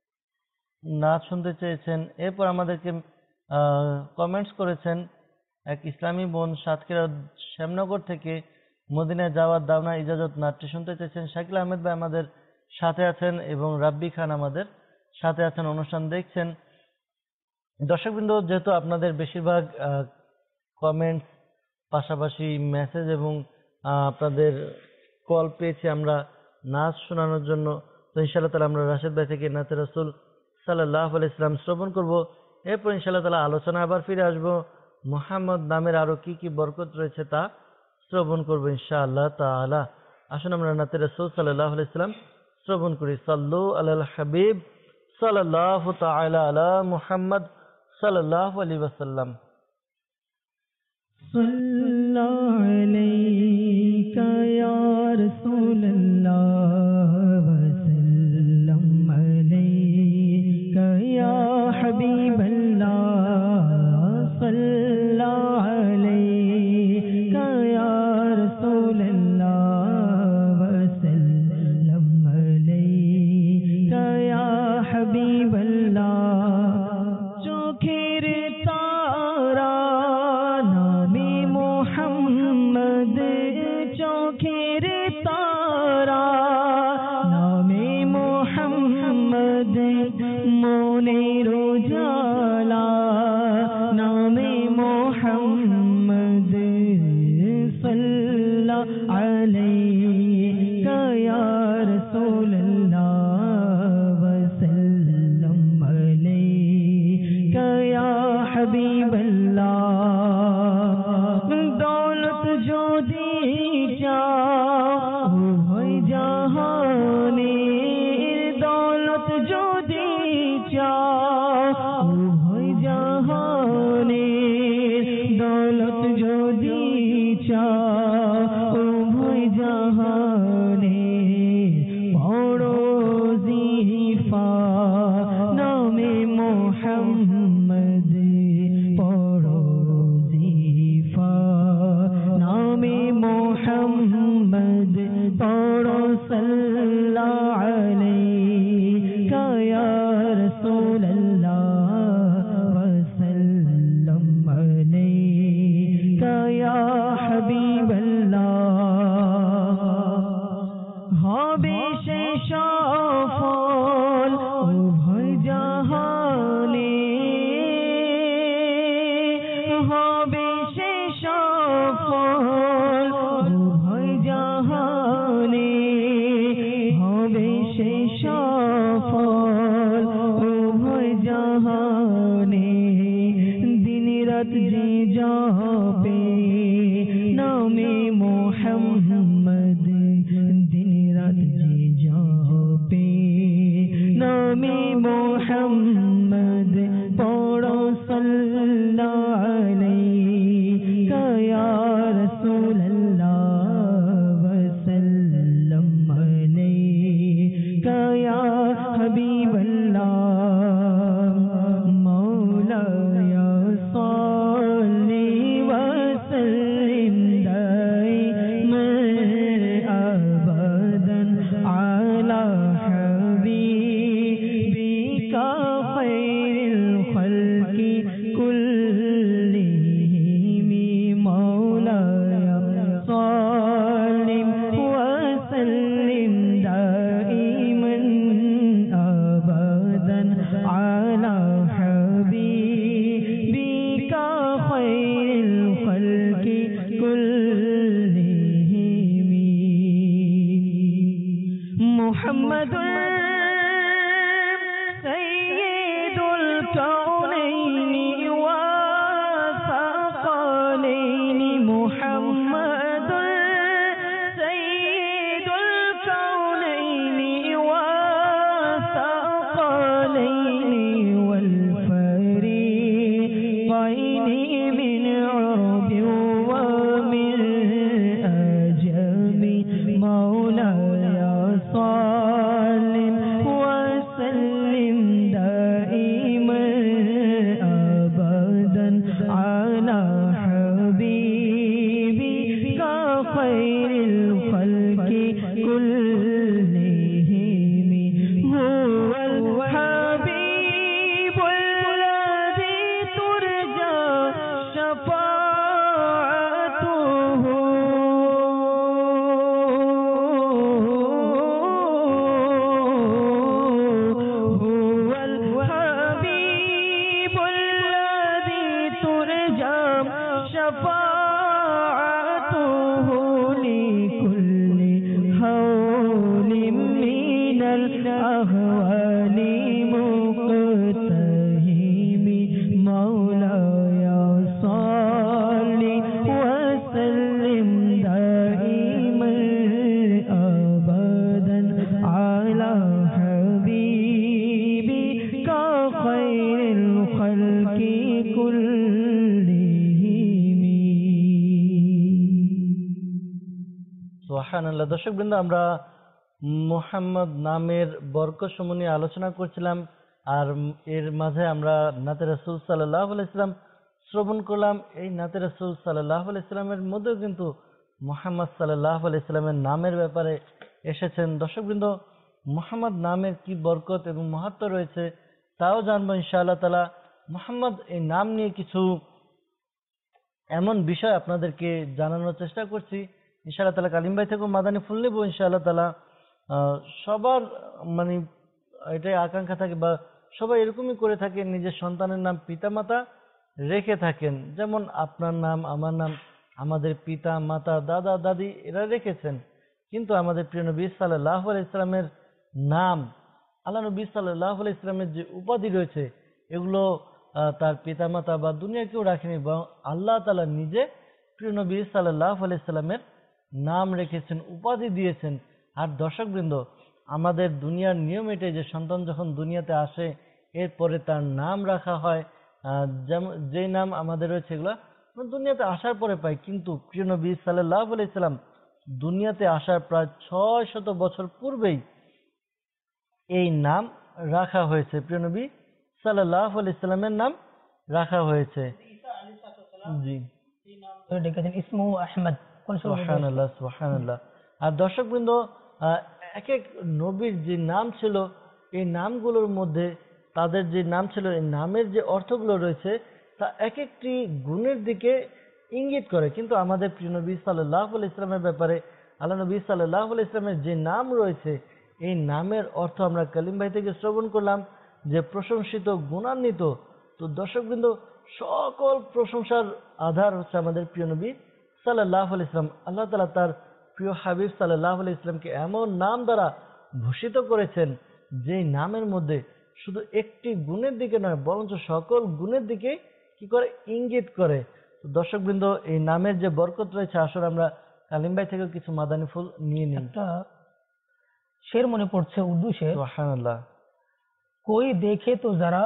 নাচ শুনতে চেয়েছেন। এরপর আমাদেরকে কমেন্টস করেছেন এক ইসলামী বোন সাতক্ষীরা শ্যামনগর থেকে, মদিনায় যাওয়ার দাওনা ইজাজত নাট্য শুনতে চেয়েছেন। শাকিল আহমেদ ভাই আমাদের সাথে আছেন এবং রাব্বি খান আমাদের সাথে আছেন, অনুষ্ঠান দেখছেন। দর্শকবৃন্দ, যেহেতু আপনাদের বেশিরভাগ কমেন্টস পাশাপাশি মেসেজ এবং আপনাদের কল পেয়েছি আমরা নাচ শোনানোর জন্য, তো ইনশাআল্লাহ তাআলা আমরা রাশেদ ভাই থেকে নাতে রাসূল সাল্লাল্লাহু আলাইহি ওয়াসাল্লাম শ্রবণ করব। এরপর ইনশাআল্লাহ তাআলা আলোচনা আবার ফিরে আসবো। মুহাম্মদ নামের আরো কি কি বরকত রয়েছে তা শ্রবণ করবো ইনশাআল্লাহ তাআলা। আসুন আমরা নাতে রাসূল সাল্লাল্লাহু আলাইহি ওয়াসাল্লাম শ্রবণ করি। সাল্লু আলাল হাবিব সাল্লাল্লাহু তাআলা আলা মুহাম্মদ সাল্লাল্লাহু আলাইহি ওয়াসাল্লাম। सल्लल्लाहु अलैका या रसूलल्लाह वसल्लम अलैका या हबीबल्लाह सल्लल्लाहु अलैका या रसूलल्लाह वसल्लम अलैका या हबीबल्लाह। चोखेर तारा नामे मोहम्मद, चोखेर तारा মোহাম্মদ মনের উজালা নামে মোহাম্মদ সাল্লাল্লাহু আলাইকা ইয়া রাসূলুল্লাহ ওয়া সাল্লাম আলাইকা ইয়া হাবিবাল্লাহ দৌলত যদি চাও হয় জাহানে দৌলত যদি চাও হয় জাহানে দৌলত যদি চাও হয় জাহানে বড় জিফা নামে মোহাম্মদ বড় জিফা নামে মোহাম্মদ বড় সাল্লাল্লাহু আলাইকা ইয়া রাসূলুল্লাহ ওয়া সাল্লাম আলাইকা ইয়া হাবিবাল্লাহ হবে সে সফল উভয় জাহানে হবে সে সফল উভয় জাহানে হবে সে সফল উভয় জাহানে দিন রাত যে জপে নামে মোহাম্মদ দিন রাত যে জপে নামে মোহাম্মদ পড়ো সাল্লাল্লাহু আলাইকা ইয়া রাসূলুল্লাহ ওয়া সাল্লাম আলাইকা ইয়া হাবিবাল্লাহ মাওলায়া সাল্লি ওয়া সাল্লিম দাইমান আবাদান আলা হাবিবিকা খায়রিল খালকি কুল্লিহিম মাওলায়া সাল্লি ওয়া সাল্লিম দাইমান আবাদান আলা হাবিবিকা খায়রিল খালকি কুল্লিহিম মুহাম্মাদুর সাইয়্যিদুল কাউনাইনি ওয়া সাকালাইনি মুহাম্মাদুর সাইয়্যিদুল কাউনাইনি ওয়া সাকালাইনি ওয়াল ফারিকাইনি মিন উরবি ওয়া মিন আজমি মাওলায়া সাল্লিম ওয়া সাল্লিম দাইমান আবাদান আলা হাবিবিকা খায়রিল খালকি কুল্লিহিম হুয়াল হাবিবুল লাযী তুরজা শাফাআতুহু হুয়াল হাবিবুল লাযী তুরজা শাফাআতুহু লিকুল্লি হাওলিম মিনাল আহওয়ালি মুকতাহিম মাওলায়া সাল্লি ওয়া সাল্লিম দাইমান আবাদান আলা হাবিবিকা খায়রিল খালকি কুল্লিহিম। সুবহানাল্লাহ। দর্শক বৃন্দ, আমরা মুহাম্মদ নামের বরকত সমূহ নিয়ে আলোচনা করছিলাম, আর এর মাঝে আমরা নাতে রাসূল সাল্লাল্লাহু আলাইহি সাল্লাম শ্রবণ করলাম। এই নাতে রাসূল সাল্লাল্লাহু আলাইহি সাল্লামের মধ্যেও কিন্তু মুহাম্মদ সাল্লাল্লাহু আলাইহি সাল্লামের নামের ব্যাপারে এসেছেন। দর্শকবৃন্দ, মুহাম্মদ নামের কি বরকত এবং মাহাত্ম্য রয়েছে তাও জানবো ইনশাআল্লাহ তাআলা। মুহাম্মদ এই নাম নিয়ে কিছু এমন বিষয় আপনাদেরকে জানানোর চেষ্টা করছি ইনশাআল্লাহ তাআলা। কালিম ভাই থেকে মাদানী ফুল নেব ইনশাআল্লাহ তাআলা। সবার এটাই আকাঙ্ক্ষা থাকে, বা সবাই এরকমই করে থাকে, নিজের সন্তানের নাম পিতামাতা রেখে থাকেন। যেমন আপনার নাম, আমার নাম, আমাদের পিতা মাতা দাদা দাদি এরা রেখেছেন। কিন্তু আমাদের প্রিয় নবী সাল্লাল্লাহু আলাইহি ইসলামের নাম, আল্লাহ নবী সাল্লাল্লাহু আলাইহি ইসলামের যে উপাধি রয়েছে এগুলো তার পিতামাতা বা দুনিয়া কেউ রাখেনি, বরং আল্লাহ তাআলা নিজে প্রিয় নবী সাল্লাল্লাহু আলাইহি ইসলামের নাম রেখেছেন, উপাধি দিয়েছেন। আর দর্শকবৃন্দ, আমাদের দুনিয়ার নিয়ম এটাই যে সন্তান যখন দুনিয়াতে আসে এরপরে তার নাম রাখা হয়, যেমন যে নাম আমাদের রয়েছে এগুলো দুনিয়াতে আসার পরে পাই। কিন্তু প্রিয় নবী সাল্লাল্লাহু আলাইহি সাল্লাম দুনিয়াতে আসার প্রায় 600 বছর পূর্বেই এই নাম রাখা হয়েছে, প্রিয় নবী সাল্লাল্লাহু আলাইহি সাল্লামের নাম রাখা হয়েছে। জি, ডেকেছেন ইসমু আহমদ। সুবহানাল্লাহ সুবহানাল্লাহ। আর দর্শকবৃন্দ, এক এক নবীর যে নাম ছিল এই নামগুলোর মধ্যে তাদের যে নাম ছিল এই নামের যে অর্থগুলো রয়েছে তা এক একটি গুণের দিকে ইঙ্গিত করে। কিন্তু আমাদের প্রিয় নবী সাল্লাল্লাহু আলাইহি ইসলামের ব্যাপারে আল্লাহ নবী সাল্লাল্লাহু আলাইহি ইসলামের যে নাম রয়েছে এই নামের অর্থ আমরা কালিম ভাই থেকে শ্রবণ করলাম যে প্রশংসিত, গুণান্বিত। তো দর্শকবৃন্দ, সকল প্রশংসার আধার হচ্ছে আমাদের প্রিয় নবী সাল্লাল্লাহু আলাইহি ইসলাম। আল্লাহ তাআলা তার প্রিয় হাবিব সাল্লাল্লাহু আলাইহি ইসলামকে এমন নাম দ্বারা ভূষিত করেছেন যেই নামের মধ্যে শুধু একটি গুণের দিকে নয় বরঞ্চ সকল গুণের দিকে কি করে ইঙ্গিত করে। তো দর্শকবৃন্দ, এই নামের যে বরকত রয়েছে আসলে আমরা কালিম ভাই থেকে কিছু মাদানী ফুল নিয়ে নিই। একটা শের মনে পড়ছে, উর্দু শের। সুবহানাল্লাহ। कोई देखे तो जरा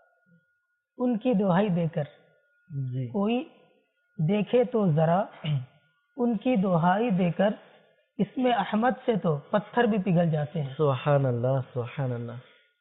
उनकी दुहाई देकर, জি, कोई देखे तो जरा उनकी दुहाई देकर, इसमें अहमद से तो पत्थर भी पिघल जाते हैं। সুবহানাল্লাহ সুবহানাল্লাহ।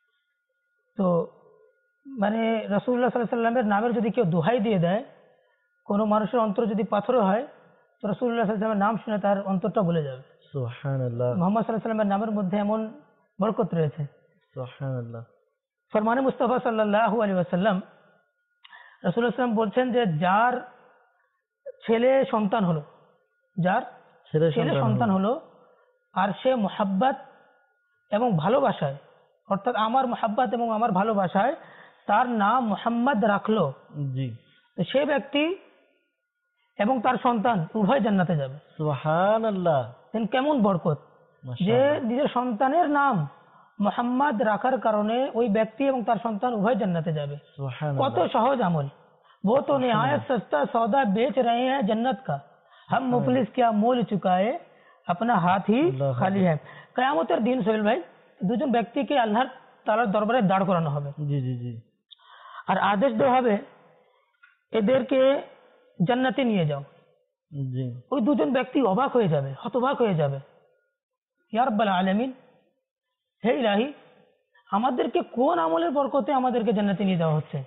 তো মানে রাসূলুল্লাহ সাল্লাল্লাহু আলাইহি সাল্লামের নামের যদি কেউ দোহাই দিয়ে দেয়, কোনো মানুষের অন্তর যদি পাথরও হয়, তো রাসূলুল্লাহ সাল্লাল্লাহু আলাইহি সাল্লামের নাম শুনে তার অন্তরটা ভুলে যাবে। সুবহানাল্লাহ মুহাম্মদ সাল্লাল্লাহু আলাইহি সাল্লামের নামের মধ্যে এমন বরকত রয়েছে। সুবহানাল্লাহ। ফরমানে মুস্তাফা সাল্লাল্লাহু আলাইহি ওয়াসাল্লাম, রাসূলুল্লাহ সাল্লাম বলছেন যে যার ছেলে সন্তান হলো, যার ছেলে সন্তান হলো আর সে মুহাব্বত এবং ভালোবাসায়, অর্থাৎ আমার মুহাব্বত এবং আমার ভালোবাসায় তার নাম মুহাম্মদ রাখলো, জি, তো সে ব্যক্তি এবং তার সন্তান উভয় জান্নাতে যাবে। সুবহানাল্লাহ। কেমন বরকত যে নিজের সন্তানের নাম মুহাম্মদ রাখার কারণে ওই ব্যক্তি এবং তার সন্তান উভয় জান্নাতে যাবে। কত সহজ আমল! वो तो निहायत सस्ता सौदा बेच रहे हैं जन्नत का, हम मुफलिस क्या मोल चुकाए, अपना हाथ ही खाली है। কিয়ামতের দিন সোহেল ভাই, দুজন ব্যক্তিকে আল্লাহর তাআলার দরবারে দাঁড় করানো হবে। জি জি জি। আর আদেশ দেওয়া হবে এদেরকে জান্নাতে নিয়ে যাও। জি। ওই দুজন ব্যক্তি অবাক হয়ে যাবে, হতবাক হয়ে যাবে। ইয়া রাব্বাল আলামিন, হে ইলাহি, আমাদেরকে কোন আমলের বরকতে আমাদেরকে জান্নাতে নিয়ে যাওয়া হচ্ছে?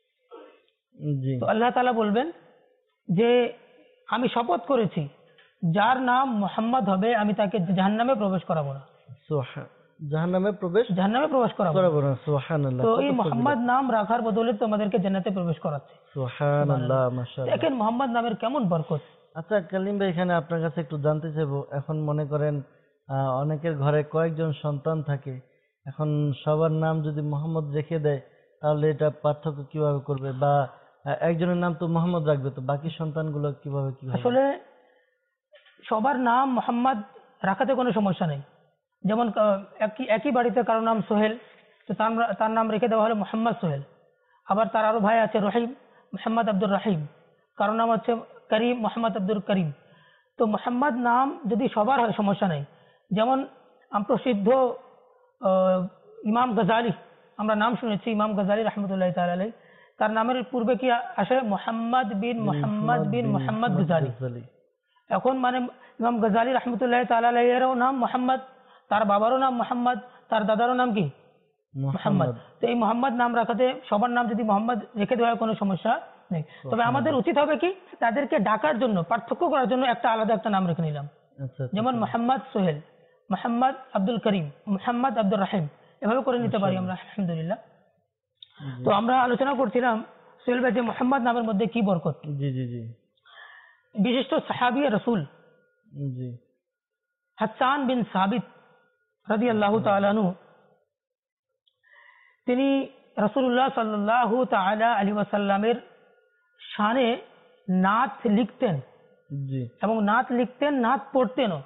জি। তো আল্লাহ তাআলা বলবেন যে আমি শপথ করেছি যার নাম মুহাম্মদ হবে আমি তাকে জাহান্নামে প্রবেশ করাবো না। জাহান্নামে প্রবেশ করাবো না। সুবহানাল্লাহ। তো এই মুহাম্মদ নাম রাখার বদলে তো আমাদেরকে জান্নাতে প্রবেশ করাচ্ছে। সুবহানাল্লাহ, মাশাআল্লাহ। দেখেন মুহাম্মদ নামের কেমন বরকত। আচ্ছা কালিম ভাই, এখানে আপনার কাছে একটু জানতে চাইবো, এখন মনে করেন অনেকের ঘরে কয়েকজন সন্তান থাকে, এখন সবার নাম যদি মোহাম্মদ রেখে দেয় তাহলে এটা পার্থক্য কিভাবে করবে? বা একজনের নাম তো মোহাম্মদ রাখবে, তো বাকি সন্তানগুলো কিভাবে কি? আসলে সবার নাম মোহাম্মদ রাখাতে কোনো সমস্যা নেই। যেমন একই বাড়িতে কারো নাম সোহেল, তো তার নাম রেখে দেওয়া হলো মোহাম্মদ সোহেল। আবার তার আরো ভাই আছে রহিম, মোহাম্মদ আব্দুর রহিম, কারো নাম হচ্ছে করিম, মোহাম্মদ আব্দুল করিম। তো মোহাম্মদ নাম যদি সবার হয় সমস্যা নেই। যেমন প্রসিদ্ধ ইমাম গজালি, আমরা নাম শুনেছি ইমাম গজালি রহমতুল্লাহ তাআলা আলাইহি, তার নামের পূর্বে কি আসে? মোহাম্মদ বিন মোহাম্মদ গজালি। এখন মানে ইমাম গজালি রহমতুল্লাহ তাআলা আলাইহি এরও নাম মোহাম্মদ, তার বাবারও নাম মোহাম্মদ, তার দাদারও নাম কি? মোহাম্মদ। তো এই মোহাম্মদ নাম রাখাতে সবার নাম যদি মোহাম্মদ রেখে দেওয়া হয় কোনো সমস্যা নেই। তবে আমাদের উচিত হবে কি, তাদেরকে ডাকার জন্য, পার্থক্য করার জন্য একটা আলাদা একটা নাম রেখে নিলাম। যেমন মোহাম্মদ সোহেল, মোহাম্মদ আব্দুল করিম, মোহাম্মদ আব্দুর রহিম, এভাবে করে নিতে পারি আমরা, আলহামদুলিল্লাহ। তো আমরা আলোচনা করছিলাম সোহেল ভাই যে মোহাম্মদ নামের মধ্যে কি বরকত। জি জি জি। বিশিষ্ট সাহাবী রাসূল হাসান বিন সাবিত রাদিয়াল্লাহু তাআলা আনহু তিনি রাসূলুল্লাহ সাল্লাল্লাহু তাআলা আলাইহি ওয়াসাল্লামের শানে নাত লিখতেন জি এবং নাত লিখতেন, নাত পড়তেনও।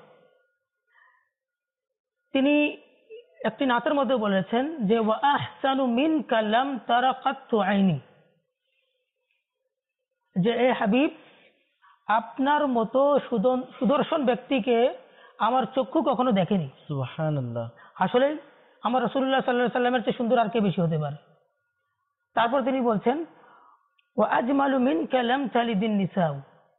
তিনি একটি নাতের মধ্যে বলেছেন যে ওয়া আহসানু মিনকা লাম তারা কাত্তু আইনি, যে এ হাবিব, আপনার মতো সুদর্শন ব্যক্তিকে আমার চক্ষু কখনো দেখেনি। সুবহানাল্লাহ। আসলে আমার রাসূলুল্লাহ সাল্লাল্লাহু আলাইহি ওয়াসাল্লামের চেয়ে সুন্দর আর কে বেশি হতে পারে। তারপর তিনি বলছেন ওয়া আজমালু মিনকা লাম তালিদিন নিসাউ,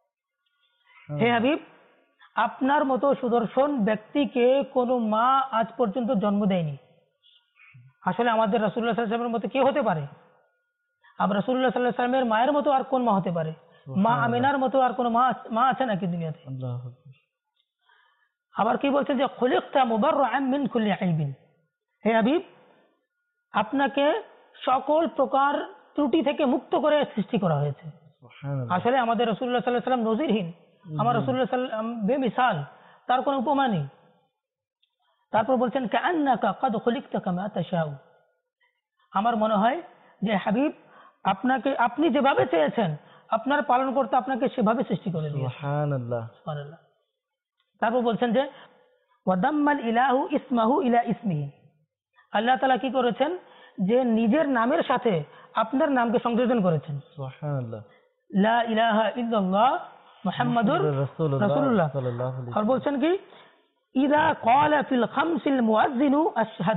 হে হাবিব, আপনার মতো সুদর্শন ব্যক্তিকে কোনো মা আজ পর্যন্ত জন্ম দেয়নি। আসলে আমাদের রাসূলুল্লাহ সাল্লাল্লাহু আলাইহি ওয়াসাল্লামের মতো কে হতে পারে? আবার রাসূলুল্লাহ সাল্লাল্লাহু আলাইহি ওয়াসাল্লামের মায়ের মতো আর কোন মা হতে পারে? মা আমিনার মতো আর কোন মা আছে নাকি দুনিয়াতে? আল্লাহু আকবার। আবার কি বলছেন যে খুলিকতা মুবাররাআন মিন কুল্লি আইবিন, হে হাবিব, আপনাকে সকল প্রকার ত্রুটি থেকে মুক্ত করে সৃষ্টি করা হয়েছে। সুবহানাল্লাহ। আসলে আমাদের রাসূলুল্লাহ সাল্লাল্লাহু আলাইহি ওয়াসাল্লাম নজিরহীন, আমার রাসূলুল্লাহ সাল্লাল্লাহু আলাইহি ওয়াসাল্লাম বেমিসাল, তার কোনো উপমা নেই। তারপর বলছেন কাআন্নাকা ক্বাদ খুলিকতা কামা তাশাউ, আমার মনে হয় যে হাবিব, আপনি যেভাবে চেয়েছেন আপনার পালন করতে আপনাকে সেভাবে সৃষ্টি করে দিয়েছেন। সুবহানাল্লাহ। সুবহানাল্লাহ। তারপর বলছেন যে ওয়াদাম্মাল ইলাহু ইসমাহু ইলা ইসমিহি, আল্লাহ তাআলা কি করেছেন যে নিজের নামের সাথে আপনার নামকে সংযোজন করেছেন। সুবহানাল্লাহ। লা ইলাহা ইল্লাল্লাহ মুহাম্মাদুর রাসূলুল্লাহ। আর বলছেন কি ইযা ক্বালা ফিল খামসিল মুয়াজ্জিনু আশহাদ,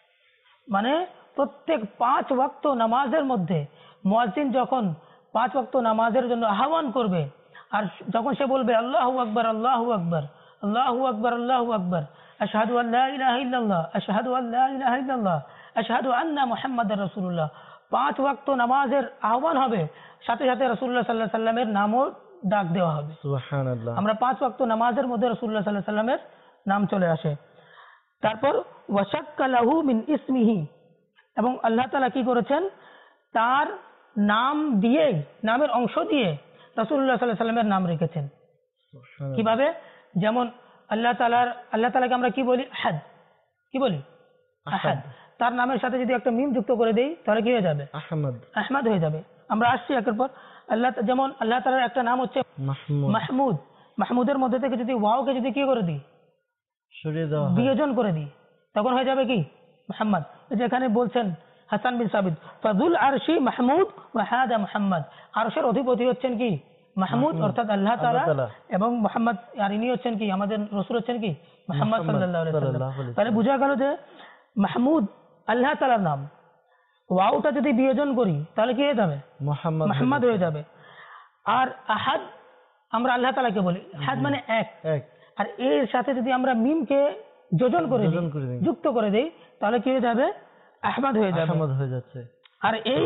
মানে প্রত্যেক 5 ওয়াক্ত নামাজের মধ্যে মুয়াজ্জিন যখন 5 ওয়াক্ত নামাজের জন্য আহ্বান করবে, আর যখন সে বলবে আল্লাহু আকবার আল্লাহু আকবার আল্লাহু আকবার আল্লাহু আকবার, আশহাদু আল্লা ইলাহা ইল্লাল্লাহ আশহাদু আল্লা ইলাহা ইল্লাল্লাহ আশহাদু আন্না মুহাম্মাদার রাসূলুল্লাহ, 5 ওয়াক্ত নামাজের আহ্বান হবে, সাথে সাথে রাসূলুল্লাহ সাল্লাল্লাহু আলাইহি ওয়াসাল্লামের নামও ডাক দেওয়া হবে। সুবহানাল্লাহ। আমরা 5 ওয়াক্ত নামাজের মধ্যে রাসূলুল্লাহ সাল্লাল্লাহু আলাইহি ওয়াসাল্লামের নাম চলে আসে। তারপর ওয়াশাক্কা লাহু মিন ইসমিহি, এবং আল্লাহ তাআলা কি করেছেন, তার নাম দিয়ে, নামের অংশ দিয়ে রাসূলুল্লাহ সাল্লাল্লাহু আলাইহি ওয়াসাল্লামের নাম রেখেছেন। কিভাবে? যেমন আল্লাহ তাআলাকে আমরা কি বলি? আহাদ। কি বলি? আহাদ। তার নামের সাথে যদি একটা মিম যুক্ত করে দেই তাহলে কি হয়ে যাবে? আহমদ হয়ে যাবে। আমরা আসছি একের পর। যেমন আল্লাহ তাআলার একটা নাম হচ্ছে মাহমুদ। মাহমুদের মধ্যে থেকে যদি ওয়াওকে যদি কি করে দিই, সরিয়ে দেওয়া, বিয়োজন করে দিই, তখন হয়ে যাবে কি? মুহাম্মদ। যেখানে বলছেন হাসান বিন সাবিত, ফাযুল আরশি মাহমুদ ওয়া হাদা মুহাম্মদ, আরশের অধিপতি হচ্ছেন কি? মাহমুদ, অর্থাৎ আল্লাহ তাআলা, এবং মুহাম্মদ আর ইনি হচ্ছেন কি? আমাদের রাসূল হচ্ছেন কি? মুহাম্মদ সাল্লাল্লাহু আলাইহি ওয়াসাল্লাম। তাহলে বোঝা গেল যে মাহমুদ আল্লাহ তাআলার নাম, ওয়াওটা যদি বিয়োজন করি তাহলে কি হয়ে যাবে? মুহাম্মদ হয়ে যাবে। আর আহাদ আমরা আল্লাহ তাআলাকে বলি, আহাদ মানে এক, আর এর সাথে যদি আমরা মিমকে যোজন করে দিই, যুক্ত করে দেই, তাহলে কি হয়ে যাবে? আহমদ হয়ে যাবে। আহমদ হয়ে যাচ্ছে। আর এই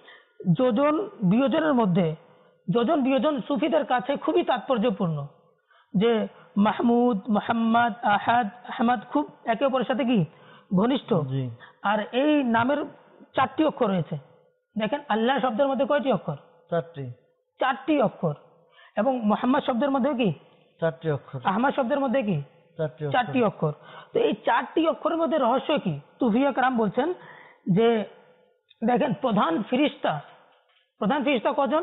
যোজন বিয়োজনের মধ্যে, যোজন বিয়োজন সুফিদের কাছে খুবই তাৎপর্যপূর্ণ, যে মাহমুদ, মুহাম্মদ, আহাদ, আহমদ খুব একে অপরের সাথে কি ঘনিষ্ঠ। আর এই নামের 4টি অক্ষর রয়েছে। দেখেন আল্লাহ শব্দের মধ্যে কয়টি অক্ষর? 4টি অক্ষর। এবং মুহাম্মদ শব্দের মধ্যে কি 4টি অক্ষর। আহমদ শব্দের মধ্যে কি 4টি অক্ষর। তো এই 4টি অক্ষরের মধ্যে রহস্য কি? সুফিয়া کرام বলছেন যে দেখেন প্রধান ফেরেশতা কজন?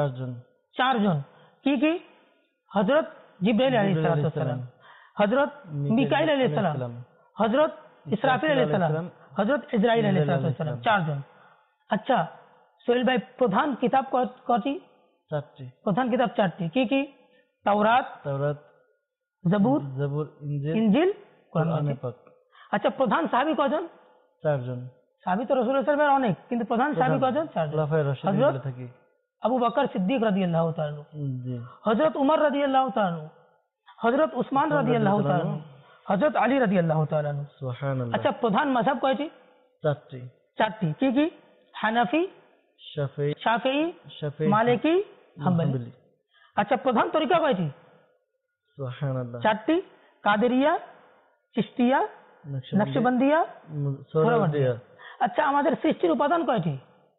4জন। কি কি? হযরত জিবরাইল আলাইহিস সালাম, হযরত মিকাইল আলাইহিস সালাম, হযরত ইসরাফিল আলাইহিস সালাম, হযরত ইসরাইল আলাইহিস সালাম, 4জন। আচ্ছা সোহেল ভাই, প্রধান কিতাব কয়টি? 4টি। প্রধান কিতাব 4টি। কি কি? তাওরাত, জবুর, ইনজিল, কোরআন পাক। আচ্ছা প্রধান সাহাবী কজন? 4জন। সাহাবী তো রাসূলুল্লাহ সাল্লাল্লাহু আলাইহি ওয়াসাল্লামের অনেক, কিন্তু প্রধান সাহাবী কজন? 4জন। হযরত আবু বকর সিদ্দিক রাদিয়াল্লাহু তাআলা, হযরত উমর রাদিয়াল্লাহু তাআলা, হযরত উসমান রাদিয়াল্লাহু তাআলা, হযরত আলী রাদিয়াল্লাহু তাআলা। সুবহানাল্লাহ। আচ্ছা প্রধান মাযহাব কয়টি? 4টি। কি কি? হানাফি, শাফিঈ, মালিকি, হাম্বলি। আচ্ছা প্রধান তরিকা কয়টি? সুবহানাল্লাহ 4টি। কাদেরিয়া, চিশতিয়া, নকশবন্দিয়া, সোহরাওয়ার্দিয়া। আচ্ছা আমাদের সৃষ্টির উপাদান কয়টি?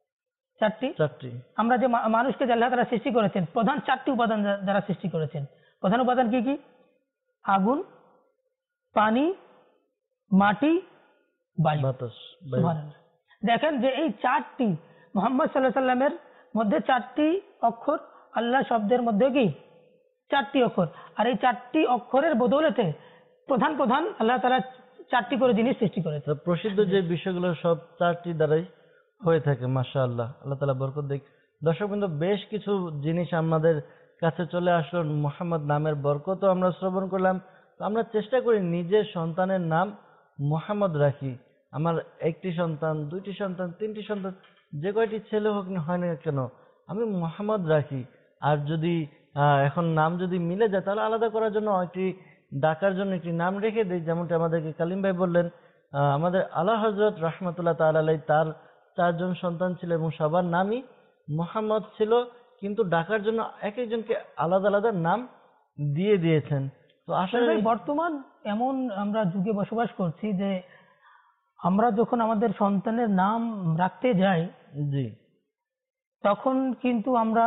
4টি। আমরা যে মানুষকে যে আল্লাহ তাআলা সৃষ্টি করেছেন, প্রধান 4টি উপাদান দ্বারা সৃষ্টি করেছেন। প্রধান উপাদান কি কি? আগুন, পানি, মাটি, বায়ু। দেখেন যে এই চারটি মোহাম্মদ সাল্লাল্লাহু আলাইহি সাল্লামের মধ্যে চারটি অক্ষর, আল্লাহ শব্দের মধ্যে কি চারটি অক্ষর, আর এই চারটি অক্ষরের বদৌলতে প্রধান প্রধান আল্লাহ তাআলা চারটি করে জিনিস সৃষ্টি করেছে। তো প্রসিদ্ধ যে বিষয়গুলো সব চারটি দ্বারাই হয়ে থাকে। মাশাআল্লাহ, আল্লাহ তাআলা বরকত দিক। দর্শকবৃন্দ, বেশ কিছু জিনিস আমাদের কাছে চলে আসলো। মোহাম্মদ নামের বরকতও আমরা শ্রবণ করলাম। তো আমরা চেষ্টা করি নিজের সন্তানের নাম মোহাম্মদ রাখি। আমার একটি সন্তান, দুইটি সন্তান, তিনটি সন্তান, যে কয়টি ছেলে হোক না হয় না কেন, আমি মোহাম্মদ রাখি। আর যদি এখন নাম যদি মিলে যায় তাহলে আলাদা করার জন্য একটি ডাকার জন্য একটি নাম রেখে দিই। যেমনটি আমাদেরকে কালিম ভাই বললেন, আমাদের আলা হযরত রাহমাতুল্লাহ তাআলা আলাইহি তার 4 জন সন্তান ছিল এবং সবার নামই মোহাম্মদ ছিল, কিন্তু ডাকার জন্য এক একজনকে আলাদা আলাদা নাম দিয়ে দিয়েছেন। তো আসলে ভাই বর্তমান এমন আমরা যুগে বসবাস করছি যে আমরা যখন আমাদের সন্তানের নাম রাখতে যাই জি তখন কিন্তু আমরা,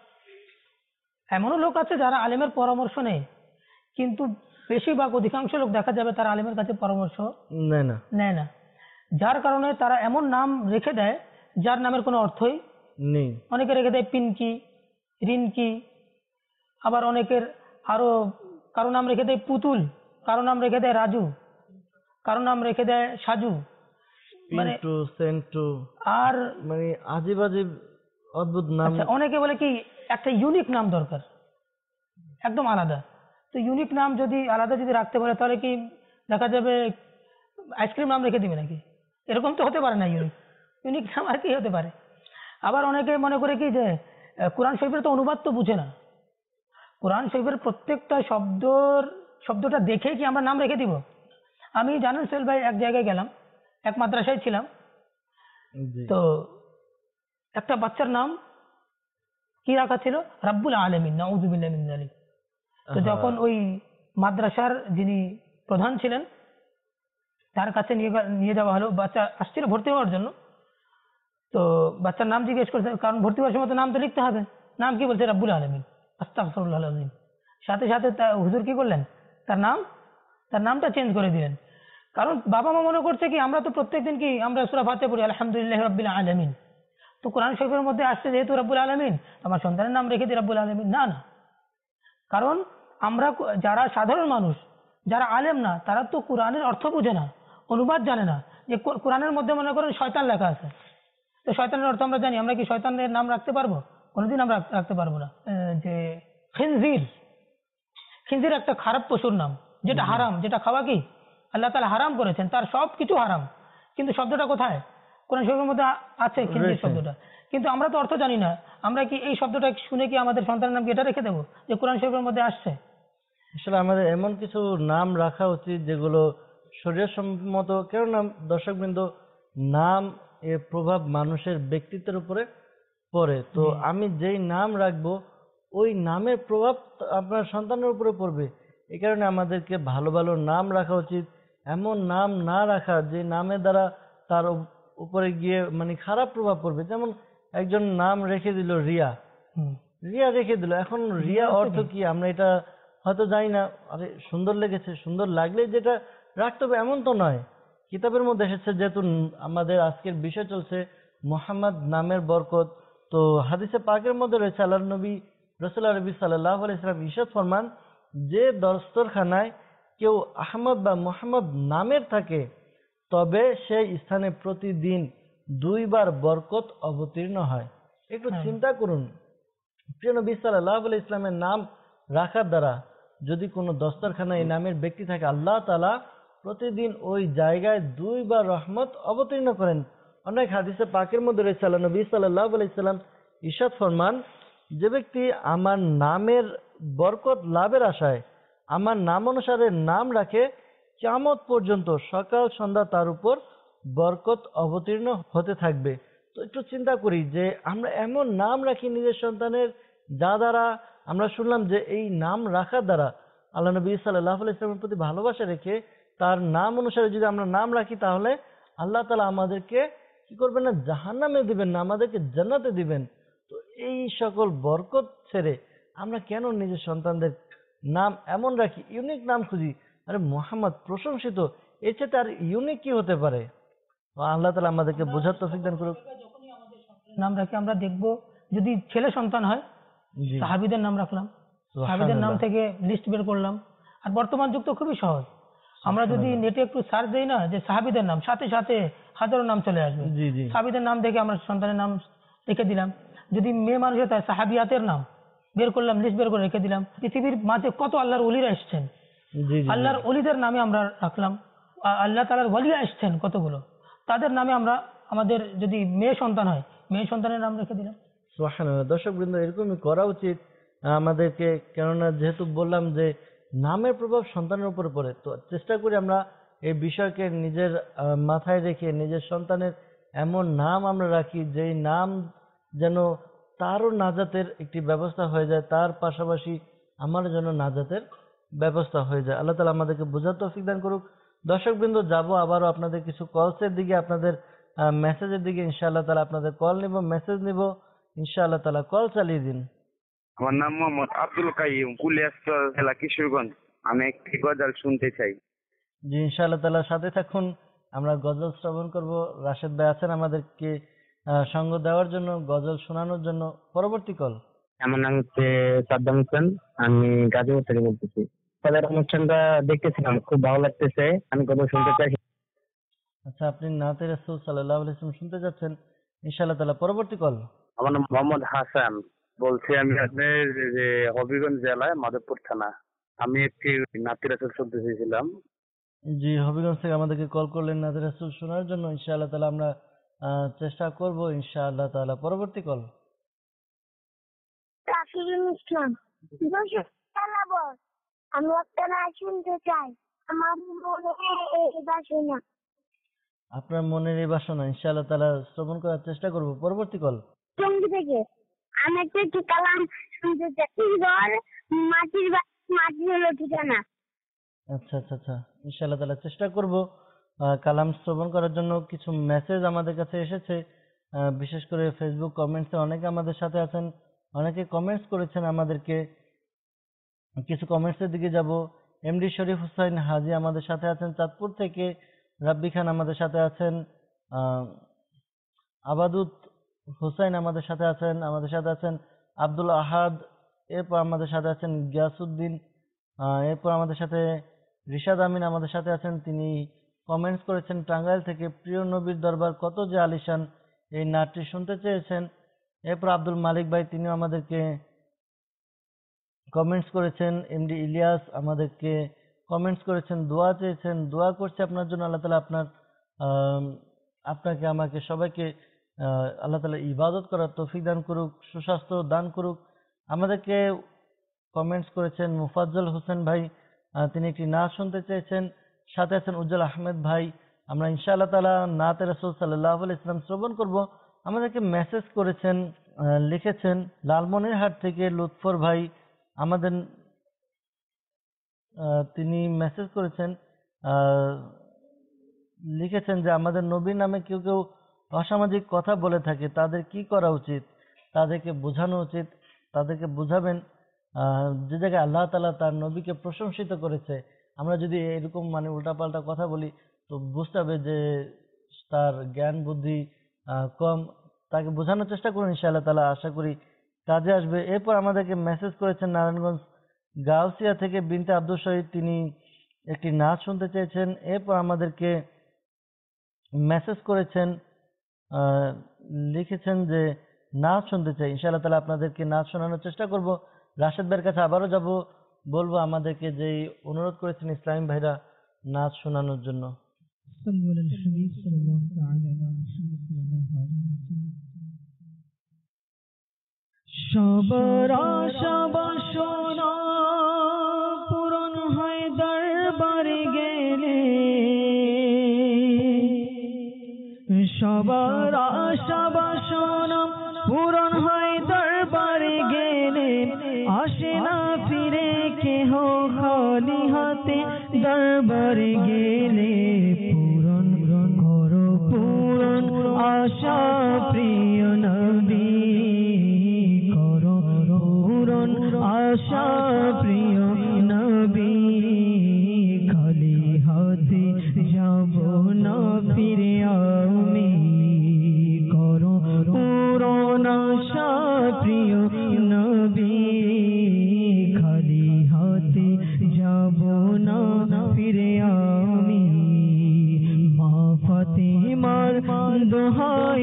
এমনও লোক আছে যারা আলেমের পরামর্শ নেয়, কিন্তু বেশিরভাগ অধিকাংশ লোক দেখা যাবে তারা আলেমের কাছে পরামর্শ নেয় না, যার কারণে তারা এমন নাম রেখে দেয় যার নামের কোনো অর্থই নেই। অনেকে রেখে দেয় পিনকি, রিনকি, আবার অনেকের আরো কারো নাম রেখে দেয় পুতুল, কারো নাম রেখে দেয় রাজু, কারো নাম রেখে দেয় সাজু, মানে পিন্টু, সেন্টু, আর মানে আজিব আজিব অদ্ভুত নাম। আচ্ছা, অনেকে বলে কি একটা ইউনিক নাম দরকার, একদম আলাদা। তো ইউনিক নাম যদি আলাদা যদি রাখতে পারে তাহলে কি দেখা যাবে আইসক্রিম নাম রেখে দিবে নাকি? এরকম তো হতে পারে না। ইউনিক নাম আর কি হতে পারে? আবার অনেকে মনে করে কি যে কোরআন শরীফের তো অনুবাদ তো বুঝে না, কোরআন শরীফের প্রত্যেকটা শব্দটা দেখে কি আমরা নাম রেখে দিব? আমি জানেন সোহেল ভাই, এক জায়গায় গেলাম, এক মাদ্রাসায় ছিলাম, তো একটা বাচ্চার নাম কি রাখা ছিল? রাব্বুল আলামিন, নাউযুবিল্লাহি মিন যালিক। তো যখন ওই মাদ্রাসার যিনি প্রধান ছিলেন তার কাছে নিয়ে যাওয়া হলো, বাচ্চা আসছিল ভর্তি হওয়ার জন্য, তো বাচ্চার নাম জিজ্ঞেস করছে, কারণ ভর্তি হওয়ার সময় তো নাম তো লিখতে হবে। নাম কি বলছে? রাব্বুল আলামিন। আস্তাগফিরুল্লাহ আযীম। সাথে সাথে হুজুর কি করলেন, তার নামটা চেঞ্জ করে দিলেন। কারণ বাবা মা মনে করছে কি আমরা তো প্রত্যেকদিন কি আমরা সূরা ফাতিহা পড়ি আলহামদুলিল্লাহি রাব্বিল আলামিন, তো কোরআন শরীফের মধ্যে আসছে যেহেতু রাব্বুল আলামিন, আমার সন্তানের নাম রেখে দিই রাব্বুল আলামিন। না, কারণ আমরা যারা সাধারণ মানুষ, যারা আলেম না, তারা তো কোরআনের অর্থ বুঝে না, অনুবাদ জানে না। যে কোরআনের মধ্যে মনে করেন শয়তান লেখা আছে, তো শয়তানের অর্থ আমরা জানি, আমরা কি শয়তানের নাম রাখতে পারবো? কোনোদিন আমরা রাখতে পারবো না। যে খিনজির একটা খারাপ পশুর নাম, যেটা হারাম, যেটা খাওয়া কি আল্লাহ তাআলা হারাম করেছেন, তার সব কিছু হারাম, কিন্তু শব্দটা কোথায়? কোরআন শরীফের মধ্যে আছে খিনজির শব্দটা, কিন্তু আমরা তো অর্থ জানি না। আমরা কি এই শব্দটা শুনে কি আমাদের সন্তানের নাম কি এটা রেখে দেবো যে কোরআন শরীফের মধ্যে আসছে? আসলে আমাদের এমন কিছু নাম রাখা উচিত যেগুলো শরীয়ত সম্মত। কেননা দর্শকবৃন্দ, নাম এর প্রভাব মানুষের ব্যক্তিত্বের উপরে পড়ে। তো আমি যেই নাম রাখবো ওই নামের প্রভাব আপনার সন্তানের উপরে পড়বে। এই কারণে আমাদেরকে ভালো ভালো নাম রাখা উচিত। এমন নাম না রাখা যে নামের দ্বারা তার উপরে গিয়ে মানে খারাপ প্রভাব পড়বে। যেমন একজন নাম রেখে দিল রিয়া, রেখে দিল। এখন রিয়া অর্থ কি আমরা এটা হয়তো জানি না। আরে সুন্দর লেগেছে, সুন্দর লাগলে যেটা রাখতে হবে এমন তো নয়। কিতাবের মধ্যে এসেছে, যেহেতু আমাদের আজকের বিষয় চলছে মোহাম্মদ নামের বরকত, তো হাদিসে পাকের মধ্যে রয়েছে আল্লাহর নবী রাসূলুল্লাহ নবী সাল্লাল্লাহু আলাইহি ওয়াসাল্লাম ইরশাদ ফরমান, যে দস্তরখানায় কেউ আহমদ বা মোহাম্মদ নামের থাকে তবে সেই স্থানে প্রতিদিন 2 বার বরকত অবতীর্ণ হয়। একটু চিন্তা করুন, প্রিয় নবী সাল্লাল্লাহু আলাইহি ওয়াসাল্লামের নাম রাখার দ্বারা যদি কোনো দস্তরখানায় এই নামের ব্যক্তি থাকে, আল্লাহ তাআলা প্রতিদিন ওই জায়গায় 2 বার রহমত অবতীর্ণ করেন। অনেক হাদিসে পাকের মধ্যে রয়েছে আল্লাহ নবী সাল্লাল্লাহু আলাইহি ওয়াসাল্লাম ইরশাদ ফরমান, যে ব্যক্তি আমার নামের বরকত লাভের আশায় আমার নাম অনুসারে নাম রাখে, কিয়ামত পর্যন্ত সকাল সন্ধ্যা তার উপর বরকত অবতীর্ণ হতে থাকবে। তো একটু চিন্তা করি যে আমরা এমন নাম রাখি নিজের সন্তানের, যা দ্বারা আমরা শুনলাম যে এই নাম রাখার দ্বারা আল্লাহ নবী সাল্লাল্লাহু আলাইহি ওয়াসাল্লামের প্রতি ভালোবাসা রেখে তার নাম অনুসারে যদি আমরা নাম রাখি, তাহলে আল্লাহ তাআলা আমাদেরকে কি করবেন না, জাহান্নামে দিবেন না, আমাদেরকে জান্নাতে দিবেন। তো এই সকল বরকত ছেড়ে আমরা কেন নিজের সন্তানদের নাম এমন রাখি, ইউনিক নাম খুঁজি? আরে মোহাম্মদ প্রশংসিত, এর চেয়ে তার ইউনিক কি হতে পারে? আল্লাহ তাআলা আমাদেরকে বোঝার তৌফিক দান করুক। নাম রাখি আমরা দেখব, যদি ছেলে সন্তান হয় জি সাহাবীদের নাম রাখলাম, সাহাবীদের নাম থেকে লিস্ট বের করলাম। আর বর্তমান যুগ তো খুবই সহজ, আমরা যদি নেটে একটু সার্চ দেই না যে সাহাবীদের নাম, সাথে সাথে হাজারো নাম চলে আসবে। জি জি সাহাবীদের নাম দেখে আমরা সন্তানের নাম রেখে দিলাম। যদি মেয়ে মানুষ হয় সাহাবিয়াতের নাম বের করলাম, লিস্ট বের করে রেখে দিলাম। পৃথিবীর মাঝে কত আল্লাহর ওলিরা এসেছেন, জি জি আল্লাহর ওলিদের নামে আমরা রাখলাম। আল্লাহ তাআলার ওলিয়া এসেছেন কতগুলো, তাদের নামে আমরা আমাদের যদি মেয়ে সন্তান হয় মেয়ে সন্তানের নাম রেখে দিলাম। সুবহানাল্লাহ। দর্শক বৃন্দ, এরকমই করা উচিত আমাদেরকে, কেননা যেহেতু বললাম যে নামের প্রভাব সন্তানের উপর পড়ে, তো চেষ্টা করি আমরা এই বিষয়কে নিজের মাথায় রেখে নিজের সন্তানের এমন নাম আমরা রাখি যেই নাম যেন তারও নাজাতের একটি ব্যবস্থা হয়ে যায়, তার পাশাপাশি আমার যেন নাজাতের ব্যবস্থা হয়ে যায়। আল্লাহ তাআলা আমাদেরকে বোঝার তৌফিক দান করুক। দর্শক বৃন্দ, যাবো আবারও আপনাদের কিছু কলসের দিকে, আপনাদের মেসেজের দিকে। ইনশাআল্লাহ তাআলা আপনাদের কল নিব, মেসেজ নিব। ইনশাআল্লাহ তাআলা কল চালিয়ে দিন। আমার নাম মোহাম্মদ আব্দুল কাইয়ুম, কুলিয়াচর জেলা, কিশোরগঞ্জ। আমি একটি গজল শুনতে চাই। জি ইনশাআল্লাহ তাআলা সাথে থাকুন, আমরা গজল শ্রবণ করব। রাশেদ ভাই আছেন আমাদেরকে সঙ্গ দেওয়ার জন্য, গজল শোনানোর জন্য। পরবর্তী কল। আমার নাম হচ্ছে সাদ্দাম হোসেন, আমি গাজীপুর থেকে বলতেছি। তাদের অনুষ্ঠানটা দেখতেছিলাম, খুব ভালো লাগতেছে, আমি গজল শুনতে চাই। আচ্ছা, আপনি নাতে রাসূল সাল্লাল্লাহু আলাইহি ওয়াসাল্লাম শুনতে যাচ্ছেন, ইনশাআল্লাহ তাআলা। পরবর্তী কল। আমার নাম মোহাম্মদ হাসান, বলছি আমি আপনার যে হবিগঞ্জ জেলায় মাধবপুর থানা। আমি একটি নাতি রাসূল শুনতে চেয়েছিলাম। জি, হবিগঞ্জ থেকে আমাদেরকে কল করলেন নাতে রাসূল শোনার জন্য। ইনশাআল্লাহ তাআলা আমরা চেষ্টা করব ইনশাআল্লাহ তাআলা। পরবর্তী কল। রাফিউল ইসলাম, আমি একটা নাচ শুনতে চাই, আমার মনে এই বাসনা। আপনার মনের এই বাসনা ইনশাআল্লাহ তাআলা শ্রবণ করার চেষ্টা করব। পরবর্তী কল। টঙ্গী থেকে আমি একটা কালাম শুনতে চাই, ঘর মাটির হলো ঠিকানা। আচ্ছা আচ্ছা আচ্ছা, ইনশাআল্লাহ তাআলা চেষ্টা করব কালাম শ্রবণ করার জন্য। কিছু মেসেজ আমাদের কাছে এসেছে, বিশেষ করে ফেসবুক কমেন্টসে অনেকে আমাদের সাথে আছেন, অনেকে কমেন্টস করেছেন আমাদেরকে। কিছু কমেন্টসের দিকে যাব। এমডি শরীফ হুসাইন হাজি আমাদের সাথে আছেন চাঁদপুর থেকে। রাব্বি খান আমাদের সাথে আছেন। আবাদুত হুসাইন আমাদের সাথে আছেন আব্দুল আহাদ। এরপর আমাদের সাথে আছেন গিয়াসউদ্দিন। এরপর আমাদের সাথে রিশাদ আমিন আমাদের সাথে আছেন, তিনি কমেন্টস করেছেন টাঙ্গাইল থেকে, প্রিয় নবীর দরবার কত যে আলিশান, এই নাটটি শুনতে চেয়েছেন। এরপর আব্দুল মালিক ভাই, তিনিও আমাদেরকে কমেন্টস করেছেন। এমডি ইলিয়াস আমাদেরকে কমেন্টস করেছেন, দোয়া চেয়েছেন। দোয়া করছে আপনার জন্য, আল্লাহ তাআলা আপনাকে আমাকে সবাইকে আল্লাহ তাআলা ইবাদত করার তৌফিক দান করুক, সুস্বাস্থ্য দান করুক। আমাদেরকে কমেন্টস করেছেন মুফাজ্জল হোসেন ভাই, তিনি একটি নাচ শুনতে চেয়েছেন। সাথে আছেন উজ্জ্বল আহমেদ ভাই। আমরা ইনশাআল্লাহ তাআলা নাতে রাসূল সাল্লাল্লাহু আলাইহি ওয়াসাল্লাম শ্রবণ করব। আমাদেরকে মেসেজ করেছেন, লিখেছেন লালমনিরহাট থেকে লুৎফর ভাই আমাদের, তিনি মেসেজ করেছেন, লিখেছেন যে আমাদের নবীর নামে কেউ কেউ অসামাজিক কথা বলে থাকে, তাদের কি করা উচিত? তাদেরকে বোঝানো উচিত, তাদেরকে বোঝাবেন। যে জায়গায় আল্লাহ তাআলা তার নবীকে প্রশংসিত করেছে, আমরা যদি এরকম উল্টাপাল্টা কথা বলি তো বুঝতে হবে যে তার জ্ঞান বুদ্ধি কম। তাকে বোঝানোর চেষ্টা করুন, ইনশাআল্লাহ তাআলা আশা করি কাজে আসবে। এরপর আমাদেরকে মেসেজ করেছেন নারায়ণগঞ্জ গাউসিয়া থেকে বিনতে আব্দুল শহীদ, তিনি একটি নাচ শুনতে চেয়েছেন। এরপর আমাদেরকে মেসেজ করেছেন, লিখেছেন যে নাচ শুনতে চাই। ইনশাআল্লাহ তাআলা আপনাদেরকে নাচ শোনানোর চেষ্টা করব। রাশেদ ভাইয়ের কাছে আবারও যাব, বলবো আমাদেরকে যেই অনুরোধ করেছেন ইসলামী ভাইরা নাচ শোনানোর জন্য। সবার আশা বাসনা পূরণ হয় দরবারে গেলে, সবার আশা বাসনা পূরণ হয় দরবারে গেলে, আসে না ফিরে কেহ খালি হাতে দরবারে গেলে। পূরণ করো পূরণ আশা প্রিয় নবী, করো পূরণ আশা প্রিয় নবী, খালি হাতে যাব না ফিরে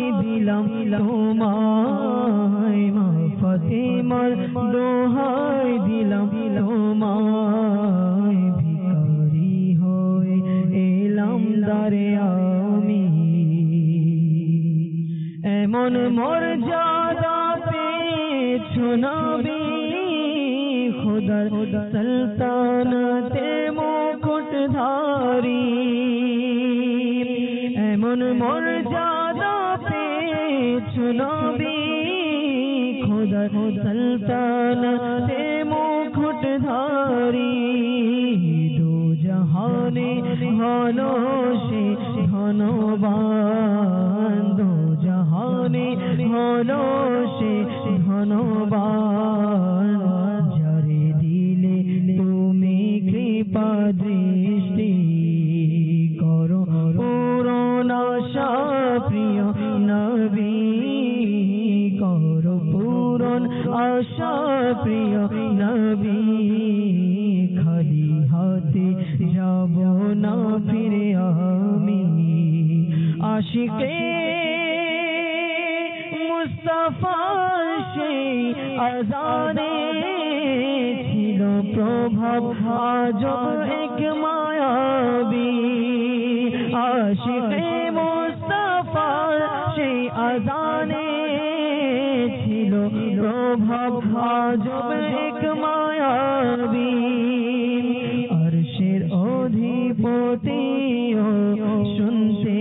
দিলাম তোমায় মা ফাতেমার দোহাই দিলাম তোমায় ভিখারি হয়ে এলাম দারে আমি এমন মর্যাদা পেয়েছো নবী খুদার সালতানাতে মুকুটধারী এমন মর্যাদা পেয়েছো নবী খুদার সালতানাতে মুকুটধারী দু জাহানে হলো সে ধনবান দু জাহানে হলো সে ধনবান যারে দিলে তুমি কৃপা দৃষ্টি করো পূরণ আশা প্রিয় নবী করো পূরণ আশা প্রিয় নবী খালি হাতে যাব না ফিরে আমি আশিকে মুস্তাফা সেই আজানে ছিল প্রভাব আজব এক মায়াবী আশিকে মুস্তাফা সেই আজানে ছিল প্রভাব আজব এক মায়াবী আরশের অধিপতি শুনতে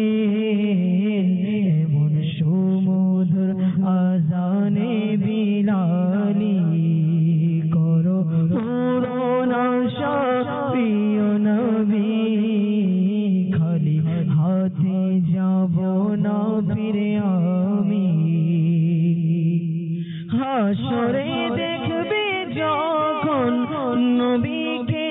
এমন সুমধুর আজানে বিলালি করো পূরণ আশা প্রিয় নবী খালি হাতে যাব না ফিরে আমি হাসরে দেখবে যখন নবীকে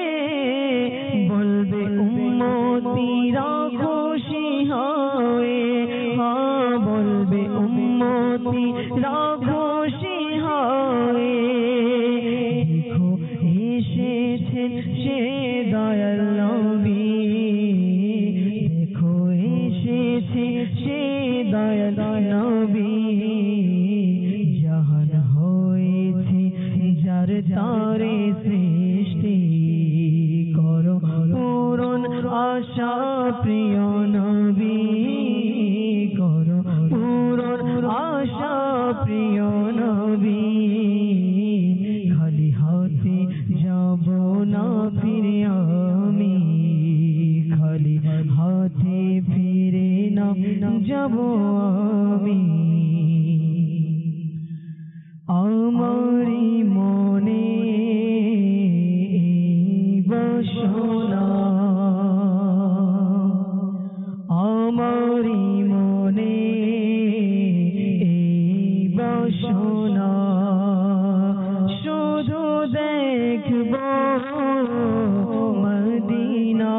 বলবে উম্মতিরা খুশি হয়ে বলবে উম্মতিরা খুশি হয়ে দেখো এসেছেন সে দয়াল নবী দেখো এসেছে সে দয়াল নবী জাহান হয়েছে যার তারে সৃষ্টি করো পূরণ আশা প্রিয় নবী করো পূরণ আশা প্রিয় নবী খালি হাতে যাব না ফিরে আমি খালি হাতে ফিরে না যাব আমি আমারি মনে বাসনা আমারি মনে বাসনা শুধু দেখব মদিনা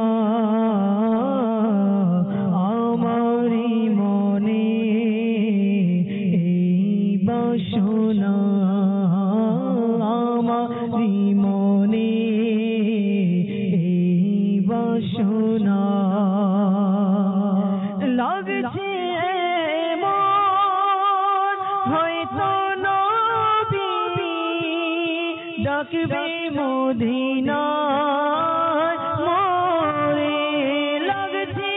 আমারি মনে বাসনা আমারি মনে বাসনা লাগছে মন হয়তো নবী ডাকবে মদিনা মোরে লাগছে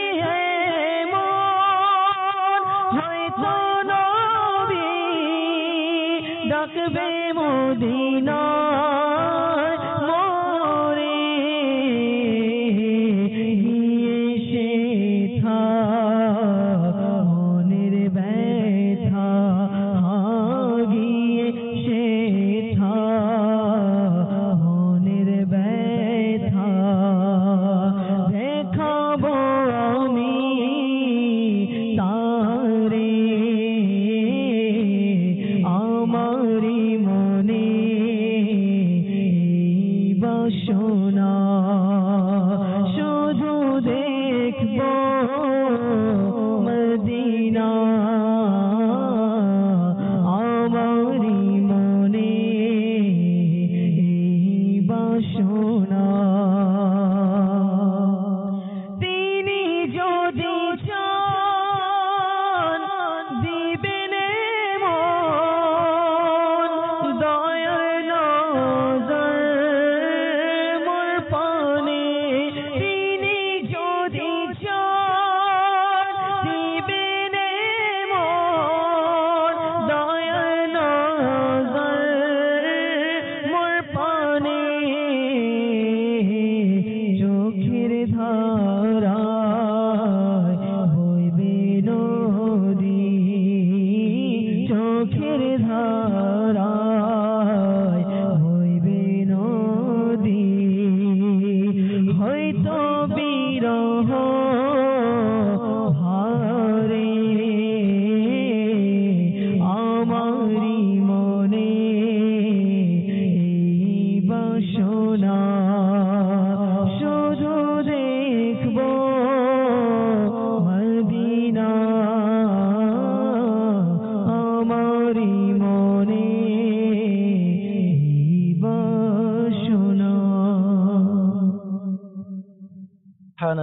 মন হয়তো নবী ডাকবে মদিনা মোরে গিয়ে সে থা মনের ব্যথা গিয়ে সে থা মনের ব্যথা দেখাবো আমি তারে আমারি মনে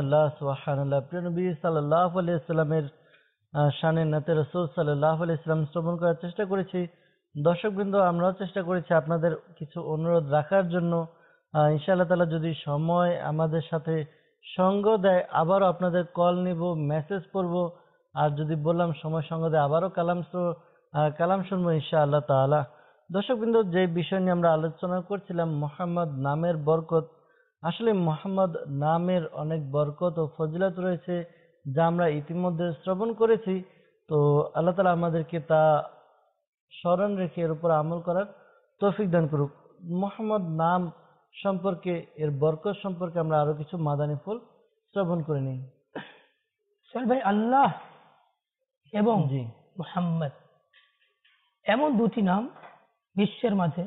সুবহানাল্লাহ। প্রিয় নবী সাল্লাল্লাহু আলাইহি ওয়াসাল্লামের শানে নাতে রাসূল সাল্লাল্লাহু আলাইহি ওয়াসাল্লাম শ্রবণ করার চেষ্টা করেছি। দর্শকবৃন্দ, আমরাও চেষ্টা করেছি আপনাদের কিছু অনুরোধ রাখার জন্য। ইনশাআল্লাহ তাআলা যদি সময় আমাদের সাথে সঙ্গ দেয় আবারও আপনাদের কল নিব, মেসেজ পড়ব। আর যদি বললাম সময় সঙ্গ দেয় আবারও কালাম শুনবো ইনশাআল্লাহ তাআলা। দর্শকবৃন্দ, যে বিষয় নিয়ে আমরা আলোচনা করছিলাম মোহাম্মদ নামের বরকত। আসলে মোহাম্মদ নামের অনেক বরকত ও ফজিলত রয়েছে যা আমরা ইতিমধ্যে শ্রবণ করেছি। তো আল্লাহ তাআলা আমাদেরকে তা স্মরণ রেখে এর উপর আমল করার তৌফিক দান করুক। মোহাম্মদ নাম সম্পর্কে, এর বরকত সম্পর্কে আমরা আরো কিছু মাদানী ফুল শ্রবণ করে নিই। সোহেল ভাই, আল্লাহ এবং জি মুহাম্মদ এমন দুটি নাম বিশ্বের মাঝে,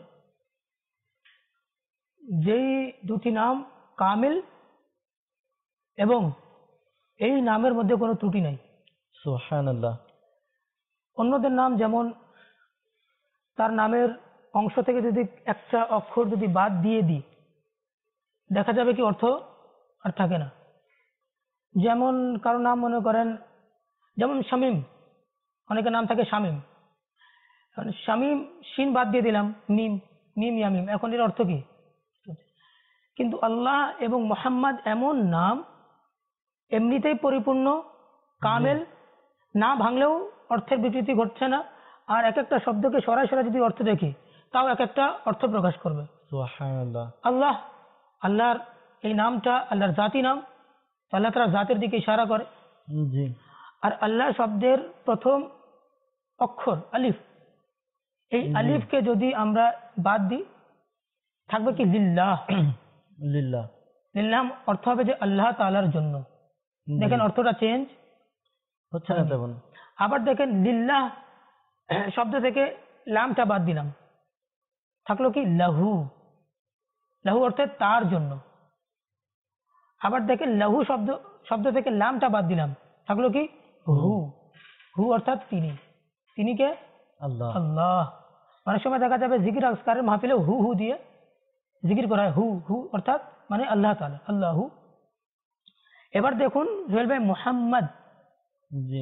যেই দুটি নাম কামিল এবং এই নামের মধ্যে কোনো ত্রুটি নাই। সুবহানাল্লাহ। অন্যদের নাম যেমন তার নামের অংশ থেকে যদি একটা অক্ষর যদি বাদ দিয়ে দিই, দেখা যাবে কি অর্থ আর থাকে না। যেমন কারো নাম মনে করেন, যেমন শামীম, অনেকের নাম থাকে শামীম। শামীম শিন বাদ দিয়ে দিলাম, মিম, মিম ইয়ামিম, এখন এর অর্থ কি? কিন্তু আল্লাহ এবং মুহাম্মদ এমন নাম, এমনিতেই পরিপূর্ণ, কামেল, না ভাঙলেও অর্থের বিকৃতি ঘটছে না। আর এক একটা শব্দকে সরাই সরাই যদি অর্থ দেখি তাও এক একটা অর্থ প্রকাশ করবে। সুবহানাল্লাহ। আল্লাহ, আল্লাহর এই নামটা আল্লাহর জাতি নাম, আল্লাহ তাআলা জাতের দিকে ইশারা করে। জি। আর আল্লাহ শব্দের প্রথম অক্ষর আলিফ, এই আলিফকে যদি আমরা বাদ দিই থাকবে কি লিল্লাহ। লিল্লাহ, লিল্লাহ অর্থ হবে যে আল্লাহ তাআলার জন্য। দেখেন অর্থটা চেঞ্জ হচ্ছে না তেমন। আবার দেখেন লিল্লাহ শব্দ থেকে লামটা বাদ দিলাম, থাকলো কি লাহু। লাহু অর্থে তার জন্য। আবার দেখেন লাহু শব্দ থেকে লামটা বাদ দিলাম, থাকলো কি হু। হু অর্থাৎ তিনি। তিনি কে? আল্লাহ। আল্লাহ। অনেক সময় দেখা যাবে জিকির আজকারের মাহফিলে হু হু দিয়ে জিকির করা হয়, হু হু অর্থাৎ মানে আল্লাহ তাআলা, আল্লাহু। এবার দেখুন জুয়েল ভাই, মুহাম্মদ। জি।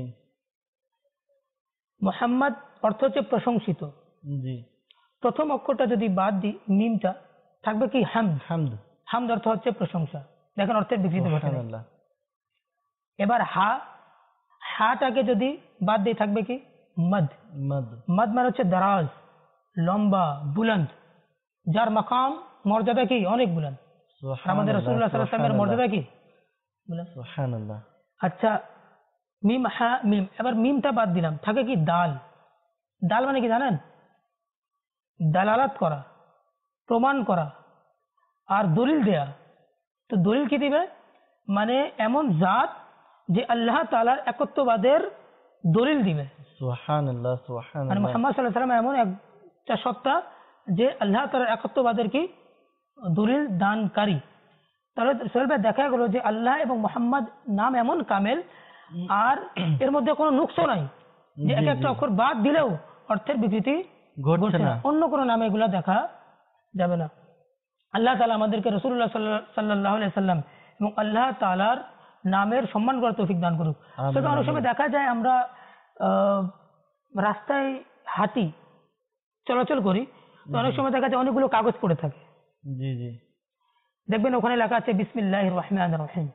মুহাম্মদ অর্থ হচ্ছে প্রশংসিত। জি। প্রথম অক্ষরটা যদি বাদ দিই, মিমটা, থাকবে কি হামদ। হামদ। হামদ অর্থ হচ্ছে প্রশংসা। দেখেন অর্থের বিকৃতি ঘটে নাই। সুবহানাল্লাহ। এবার হাটাকে যদি বাদ দিই থাকবে কি মদ। মদ। মদ মানে হচ্ছে দারাজ, লম্বা, বুলন্দ, যার মাকাম মর্যাদা কি অনেক বুলন্দ। আমাদের রাসূলুল্লাহ সাল্লাল্লাহু আলাইহি ওয়াসাল্লামের মর্যাদা কি বুলন্দ। সুবহানাল্লাহ। আচ্ছা, মিম হা মিম, এবার মিমটা বাদ দিলাম, থাকে কি দাল। দাল মানে কি জানেন? দালালাত করা, প্রমাণ করা আর দলিল দেয়া। তো দলিল কি দিবে? মানে এমন জাত যে আল্লাহ তাআলার একত্ববাদের দলিল দিবে। সুবহানাল্লাহ, মানে সুবহানাল্লাহ। মুহাম্মদ সাল্লাল্লাহু আলাইহি ওয়াসাল্লাম এমন একটা সত্তা যে আল্লাহ তাআলার একত্ববাদের কি দলিল দানকারী। তাহলে সোহেল ভাই দেখা গেল যে আল্লাহ এবং মুহাম্মদ নাম এমন কামেল, আর এর মধ্যে কোনো নুকসও নাই যে এক একটা অক্ষর বাদ দিলেও অর্থের বিকৃতি ঘটছে না। অন্য কোনো নামে এগুলা দেখা যাবে না। আল্লাহ তাআলা আমাদেরকে রাসূলুল্লাহ সাল্লাল্লাহু আলাইহি সাল্লাম এবং আল্লাহ তাআলার নামের সম্মান করার তৌফিক দান করুক। সেটা অনেক সময় দেখা যায় আমরা রাস্তায় হাঁটি, চলাচল করি, তো অনেক সময় দেখা যায় অনেকগুলো কাগজ পড়ে থাকে। জি জি। দেখবেন ওখানে লেখা আছে বিসমিল্লাহির রহমানির রহিম।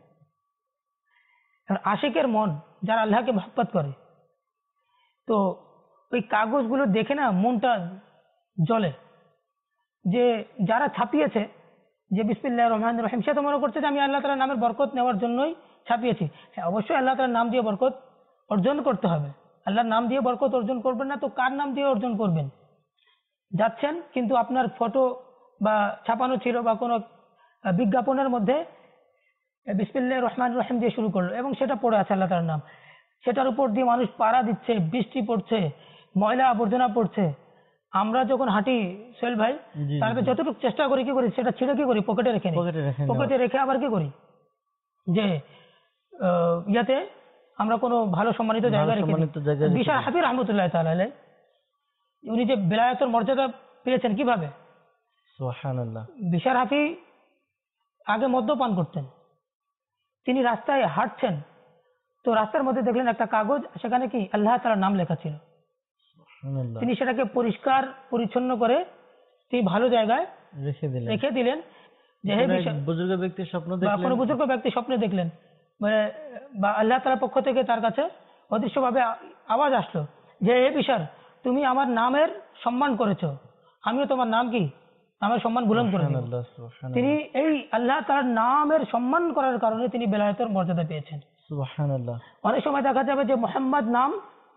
আশিকের মন যারা আল্লাহকে মহব্বত করে, তো ওই কাগজগুলো দেখে না মনটা জ্বলে, যে যারা ছাপিয়েছে যে বিসমিল্লাহির রহমানির রহিম, সে তো মনে করছে যে আমি আল্লাহ তাআলার নামের বরকত নেওয়ার জন্যই ছাপিয়েছি। হ্যাঁ, অবশ্যই আল্লাহ তাআলার নাম দিয়ে বরকত অর্জন করতে হবে। আল্লাহর নাম দিয়ে বরকত অর্জন করবেন না তো কার নাম দিয়ে অর্জন করবেন? যাচ্ছেন কিন্তু আপনার ফটো বা ছাপানো ছিল বা কোনো বিজ্ঞাপনের মধ্যে বিসমিল্লাহির রহমানির রহিম দিয়ে শুরু করলো এবং সেটা পড়ে আছে আল্লাহ তাআলার নাম, সেটার উপর দিয়ে মানুষ পাড়া দিচ্ছে, বৃষ্টি পড়ছে, ময়লা আবর্জনা পড়ছে। আমরা যখন হাঁটি সোহেল ভাই, তারপরে যতটুকু চেষ্টা করি কি করি সেটা ছিঁড়ে কি করি পকেটে রেখে নিই। পকেটে রেখে আবার কি করি যে ইয়াতে আমরা কোনো ভালো সম্মানিত জায়গায় রেখে দিই। বিশাল হাফিজ রহমতুল্লাহ তাআলা আলাইহি, উনি যে বেলায়েতের মর্যাদা পেয়েছেন কিভাবে? সুবহানাল্লাহ। বিশাল হাফিজ আগে মদ্যপান করতেন, তিনি রাস্তায় হাঁটছেন, তো রাস্তার মধ্যে দেখলেন একটা কাগজ, সেখানে কি আল্লাহ তাআলার নাম লেখা ছিল। সুবহানাল্লাহ। তিনি সেটাকে পরিষ্কার পরিচ্ছন্ন করে তিনি ভালো জায়গায় রেখে দিলেন। যে হে এক বুজুর্গ ব্যক্তির স্বপ্ন বা দেখলেন, কোনো বুজুর্গ ব্যক্তি স্বপ্নে দেখলেন, বা আল্লাহ তাআলার পক্ষ থেকে তার কাছে অদৃশ্যভাবে আওয়াজ আসলো যে হে বিশার, তুমি আমার নামের সম্মান করেছো, আমিও তোমার নাম কি নামের সম্মান বুলন্দ করে দেব। সুবহানাল্লাহ, সুবহানাল্লাহ, তিনি এই আল্লাহ তাআলার নামের সম্মান করার কারণে তিনি বেলায়েতের মর্যাদা পেয়েছেন। সুবহানাল্লাহ। অনেক সময় দেখা যাবে যে মোহাম্মদ নাম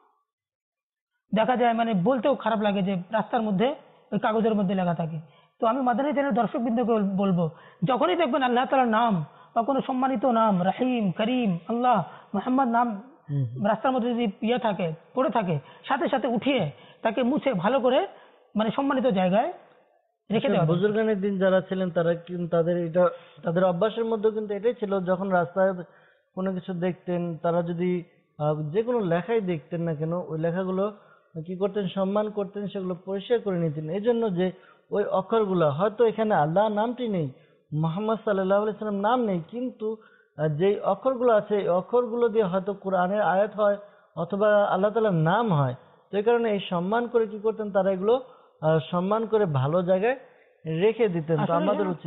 দেখা যায় মানে বলতেও খারাপ লাগে যে রাস্তার মধ্যে ওই কাগজের মধ্যে লেখা থাকে। তো আমি মাদানী চ্যানেলের দর্শকবৃন্দকে বলবো, যখনই দেখবেন আল্লাহ তাআলার নাম বা কোনো সম্মানিত নাম রহিম, করিম, আল্লাহ, মোহাম্মদ নাম রাস্তার মধ্যে যদি থাকে পড়ে থাকে, সাথে সাথে উঠিয়ে তাকে মুছে ভালো করে মানে সম্মানিত জায়গায় রেখে দেওয়া। বুজুর্গানের দিন যারা ছিলেন তারা কিন্তু তাদের অভ্যাসের মধ্যে কিন্তু এটাই ছিল, যখন রাস্তায় কোনো কিছু দেখতেন, তারা যদি যে কোনো লেখাই দেখতেন না কেন, ওই লেখাগুলো কি করতেন, সম্মান করতেন, সেগুলো পরিষ্কার করে নিতেন। এই জন্য যে ওই অক্ষরগুলো হয়তো এখানে আল্লাহ নামটি নেই, মুহাম্মদ সাল্লাল্লাহু আলাইহি সাল্লাম নাম নেই, কিন্তু যেই অক্ষরগুলো আছে এই অক্ষরগুলো দিয়ে হয়তো কোরআনের আয়াত হয় অথবা আল্লাহ তাআলার নাম হয়। তো এই কারণে এই সম্মান করে কি করতেন, তারা এগুলো সম্মান করে ভালো জায়গায় রেখে দিতেন। তো আমাদের উচিত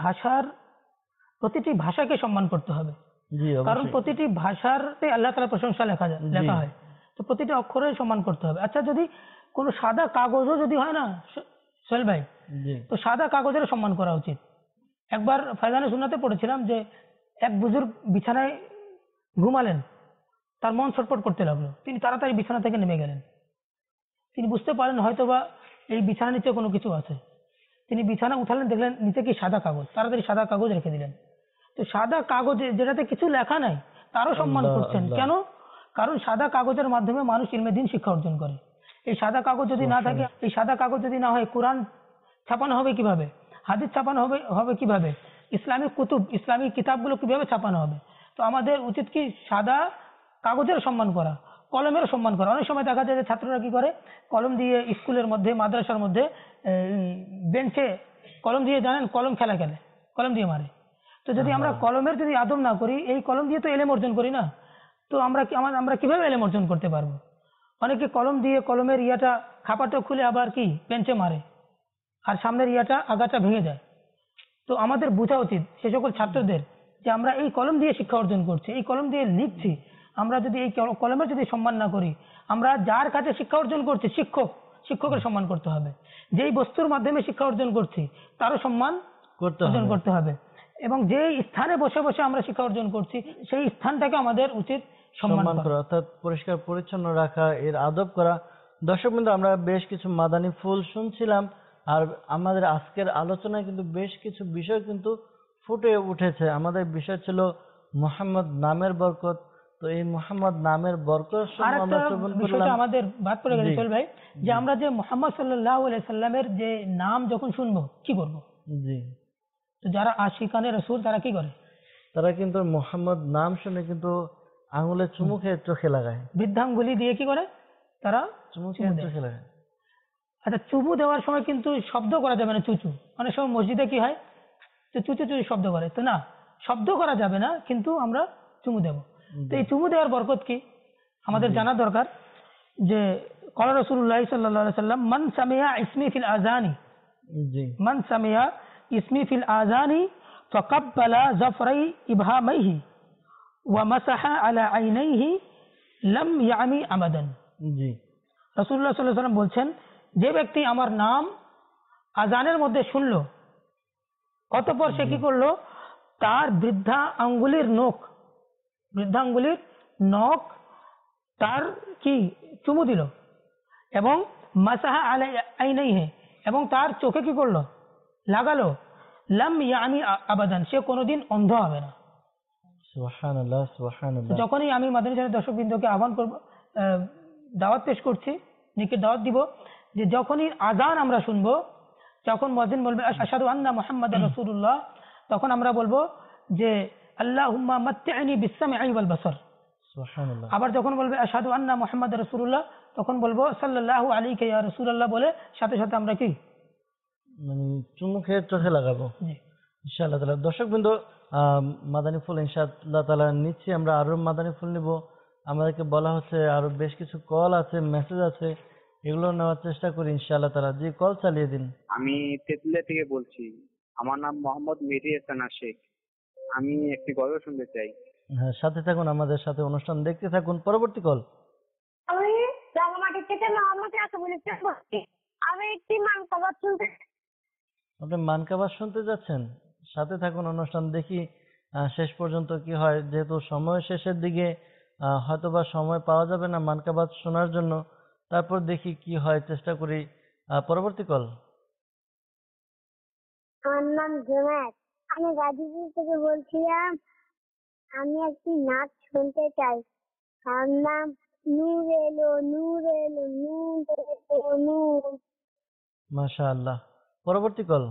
প্রতিটি ভাষাকে সম্মান করতে হবে, জি, কারণ অবশ্যই। প্রতিটি ভাষাতে আল্লাহ তাআলার প্রশংসা লেখা হয়, তো প্রতিটি অক্ষরে সম্মান করতে হবে। আচ্ছা, যদি কোনো সাদা কাগজও যদি হয় না সোহেল ভাই, জি, তো সাদা কাগজের সম্মান করা উচিত। একবার ফায়জানে সুন্নাতে পড়েছিলাম যে এক বুজুর্গ বিছানায় ঘুমালেন, তার মন ছটফট করতে লাগলো, তিনি তাড়াতাড়ি বিছানা থেকে নেমে গেলেন। তিনি বুঝতে পারলেন হয়তোবা এই বিছানার নিচে কোনো কিছু আছে। তিনি বিছানা উঠালেন, দেখলেন নিচে কি সাদা কাগজ, তাড়াতাড়ি সাদা কাগজ রেখে দিলেন। তো সাদা কাগজে যেটাতে কিছু লেখা নাই তারও সম্মান আল্লাহ, করছেন। আল্লাহ। কেন? কারণ সাদা কাগজের মাধ্যমে মানুষ ইলমে দিন শিক্ষা অর্জন করে। এই সাদা কাগজ যদি না থাকে, এই সাদা কাগজ যদি না হয়, কোরআন ছাপানো হবে কিভাবে, হাদিস ছাপানো হবে কিভাবে, ইসলামিক কুতুব, ইসলামিক কিতাবগুলো কিভাবে ছাপানো হবে? তো আমাদের উচিত কি সাদা কাগজের সম্মান করা, কলমের সম্মান করা। অনেক সময় দেখা যায় যে ছাত্ররা কি করে, কলম দিয়ে স্কুলের মধ্যে, মাদ্রাসার মধ্যে বেঞ্চে কলম দিয়ে, জানেন, কলম খেলে কলম দিয়ে মারে। তো যদি আমরা কলমের যদি আদব না করি, এই কলম দিয়ে তো এলেম অর্জন করি না, তো আমরা কিভাবে এলেম অর্জন করতে পারবো? অনেকে কলম দিয়ে কলমের খাপাটা খুলে আবার কি বেঞ্চে মারে, আর সামনের আগাটা ভেঙে যায়। তো আমাদের বোঝা উচিত সে সকল ছাত্রদের যে আমরা এই কলম দিয়ে শিক্ষা অর্জন করছি, এই কলম দিয়ে লিখছি, আমরা যদি এই কলমের যদি সম্মান না করি, আমরা যার কাছে শিক্ষা অর্জন করছি, শিক্ষকের সম্মান করতে হবে। যেই বস্তুর মাধ্যমে শিক্ষা অর্জন করছি তারও সম্মান অর্জন করতে হবে, এবং যেই স্থানে বসে বসে আমরা শিক্ষা অর্জন করছি সেই স্থানটাকে আমাদের উচিত সম্মান করা, অর্থাৎ পরিষ্কার পরিচ্ছন্ন রাখা, এর আদব করা। দর্শক বন্ধু, আমরা বেশ কিছু মাদানী ফুল শুনছিলাম, আর আমাদের আজকের আলোচনায় কিন্তু বেশ কিছু বিষয় কিন্তু ফুটে উঠেছে। আমাদের বিষয় ছিল মুহাম্মদ নামের বরকত। তো এই মুহাম্মদ নামের বরকত আমরা শ্রবণ করলাম। আমাদের বাদ পড়ে গেছে সোহেল ভাই, যে আমরা যে মুহাম্মদ সাল্লাল্লাহু আলাইহি সাল্লামের যে নাম যখন শুনবো কি করবো? জি, তো যারা আশিকানে রাসূল তারা কি করে? তারা কিন্তু মুহাম্মদ নাম শুনে কিন্তু আঙুলে চুমু খেয়ে চোখে লাগায়, বৃদ্ধাঙ্গুলি দিয়ে কি করে তারা চুমু খেয়ে চোখে লাগায়। আচ্ছা, চুমু দেওয়ার সময় কিন্তু শব্দ করা যাবে না, চুচু। অনেক সময় মসজিদে কি হয়, যে চুচু চুচু শব্দ করে, তো না, শব্দ করা যাবে না, কিন্তু আমরা চুমু দেব। তো এই চুমু দেওয়ার বরকত কি আমাদের জানা দরকার। যে ক্বালা রাসূলুল্লাহ সাল্লাল্লাহু আলাইহি ওয়াসাল্লাম, মান সামিয়া ইসমি ফিল আযানি, জি, মান সামিয়া ইসমি ফিল আযানি ফাকাব্বালা জাফরাই ইবহামাইহি ওয়া মাসাহা আলা আইনাইহি লাম ইয়ামি আমাদান। জি, রাসূলুল্লাহ সাল্লাল্লাহু আলাইহি ওয়াসাল্লাম বলছেন, যে ব্যক্তি আমার নাম আজানের মধ্যে শুনলো, অতঃপর সে কি করলো, তার বৃদ্ধাঙ্গুলির নখ তার কি চুমু দিল, এবং মাসাহা আলা আইনাইহি, এবং তার চোখে কি করলো, লাগালো, লাম ইয়ামি আবাদান, সে কোনোদিন অন্ধ হবে না। সুবহানাল্লাহ, সুবহানাল্লাহ। যখনই আমি মাদানী চ্যানেলের দর্শকবৃন্দকে আহ্বান করব, দাওয়াত পেশ করছি, নিকে দাওয়াত দিব, যে যখনই আযান আমরা শুনবো, যখন মুয়াজ্জিন বলবে আশহাদু আন্না মুহাম্মাদার রাসূলুল্লাহ, তখন আমরা বলবো যে আল্লাহুম্মা মাত্তি'নি বিস-সাম'i ওয়াল বাসার। সুবহানাল্লাহ। আবার যখন বলবে আশহাদু আন্না মুহাম্মাদার রাসূলুল্লাহ, তখন বলবো সাল্লাল্লাহু আলাইহি ইয়া রাসূলুল্লাহ বলে সাথে সাথে আমরা কি চুমু খেয়ে চোখে লাগাবো। জি। ইনশাআল্লাহ তাআলা। দর্শকবৃন্দ, মাদানী ফুল ইনশাআল্লাহ তাআলা নিচ্ছি, আমরা আরো মাদানী ফুল নিব। আমাদেরকে বলা হচ্ছে আরো বেশ কিছু কল আছে, মেসেজ আছে, এগুলো নেওয়ার চেষ্টা করি ইনশাআল্লাহ তাআলা। জি, কল চালিয়ে দিন। আমি তেঁতুলিয়া থেকে বলছি। আমার নাম মোহাম্মদ মেহেদী হাসান আশিক। আমি একটি গল্প শুনতে চাই। হ্যাঁ, সাথে থাকুন, আমাদের সাথে অনুষ্ঠান দেখতে থাকুন। পরবর্তী কল। আমি রাঙামাটি থেকে মোহাম্মদ রাকিবুল ইসলাম বলছি। আমি একটি মানকাবাদ শুনতে আপনি মানকাবাদ শুনতে যাচ্ছেন? সাথে থাকুন, অনুষ্ঠান দেখি শেষ পর্যন্ত কি হয়। যেহেতু সময় শেষের দিকে, হয়তোবা সময় পাওয়া যাবে না মানকাবাদ শোনার জন্য, তারপর দেখি কি হয়, চেষ্টা করি। পরবর্তী কল। আমার নাম জুনায়েদ। আমি গাজীপুর থেকে বলছিলাম। আমি একটি নাচ শুনতে চাই। আমার নাম নূর এলো, নূর এলো, নূর এলো, নূর। মাশাআল্লাহ। পরবর্তী কল।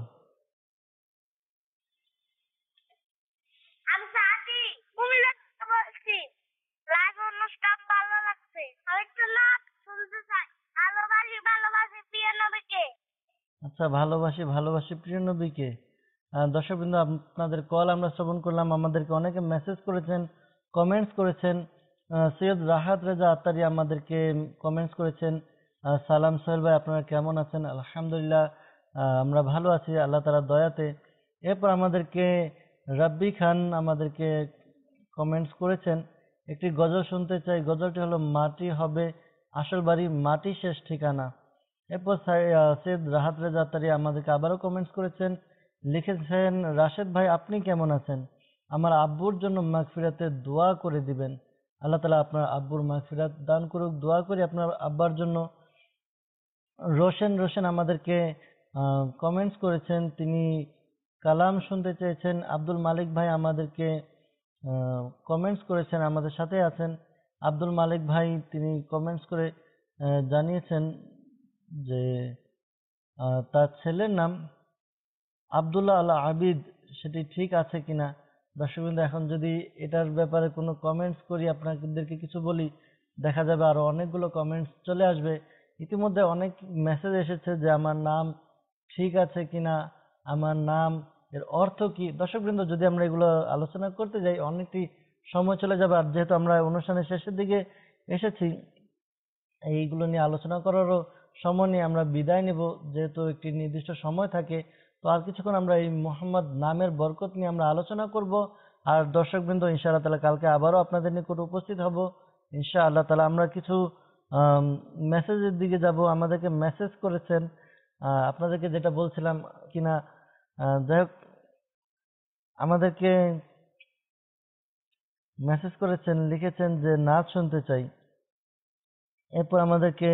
আমি সাথী কুমিল্লা থেকে বলছি। লাইভ অনুষ্ঠান ভালো লাগছে। আরেকটা নাচ শুনতে চাই। ভালোবাসি ভালোবাসি প্রিয় নবীকে। আচ্ছা, ভালোবাসি ভালোবাসি প্রিয় নবীকে। দর্শকবৃন্দ, আপনাদের কল আমরা শ্রবণ করলাম। আমাদেরকে অনেকে মেসেজ করেছেন, কমেন্টস করেছেন। সৈয়দ রাহাত রেজা আত্তারি আমাদেরকে কমেন্টস করেছেন, সালাম সোহেল ভাই, আপনারা কেমন আছেন? আলহামদুলিল্লাহ, আমরা ভালো আছি আল্লাহ তাআলার দয়াতে। এরপর আমাদেরকে রাব্বি খান আমাদেরকে কমেন্টস করেছেন, একটি গজল শুনতে চাই। গজলটি হলো মাটি হবে আসল বাড়ি, মাটি শেষ ঠিকানা। এরপর সৈয়দ রাহাত রেজা আত্তারি আমাদেরকে আবারও কমেন্টস করেছেন, লিখেছেন, রাশেদ ভাই আপনি কেমন আছেন? আমার আব্বুর জন্য মাগফিরাতের দোয়া করে দিবেন। আল্লাহ তাআলা আপনার আব্বুর মাগফিরাত দান করুক, দোয়া করি আপনার আব্বার জন্য। রোশন আমাদেরকে কমেন্টস করেছেন, তিনি কালাম শুনতে চেয়েছেন। আব্দুল মালিক ভাই আমাদেরকে কমেন্টস করেছেন, আমাদের সাথে আছেন। আব্দুল মালিক ভাই তিনি কমেন্টস করে জানিয়েছেন যে তার ছেলের নাম আব্দুল্লাহ আল আবিদ, সেটি ঠিক আছে কিনা। দর্শকবৃন্দ, এখন যদি এটার ব্যাপারে কোনো কমেন্টস করি, আপনাদেরকে কিছু বলি, দেখা যাবে আরো অনেকগুলো কমেন্টস চলে আসবে। ইতিমধ্যে অনেক মেসেজ এসেছে যে আমার নাম ঠিক আছে কিনা, আমার নাম এর অর্থ কি। দর্শকবৃন্দ, যদি আমরা এগুলো আলোচনা করতে যাই অনেকটি সময় চলে যাবে। আর যেহেতু আমরা অনুষ্ঠানের শেষের দিকে এসেছি, এইগুলো নিয়ে আলোচনা করারও সময় নিয়ে আমরা বিদায় নেব, যেহেতু একটি নির্দিষ্ট সময় থাকে। তো আর কিছুক্ষণ আমরা এই মোহাম্মদ নামের বরকত নিয়ে আমরা আলোচনা করব। আর দর্শকবৃন্দ, ইনশাআল্লাহ তাআলা কালকে আবারও আপনাদের নিকট উপস্থিত হব ইনশাআল্লাহ তাআলা। আমরা কিছু মেসেজের দিকে যাব। আমাদেরকে মেসেজ করেছেন, আপনাদেরকে যেটা বলছিলাম কিনা, যাই হোক, আমাদেরকে মেসেজ করেছেন, লিখেছেন যে নাচ শুনতে চাই। এরপর আমাদেরকে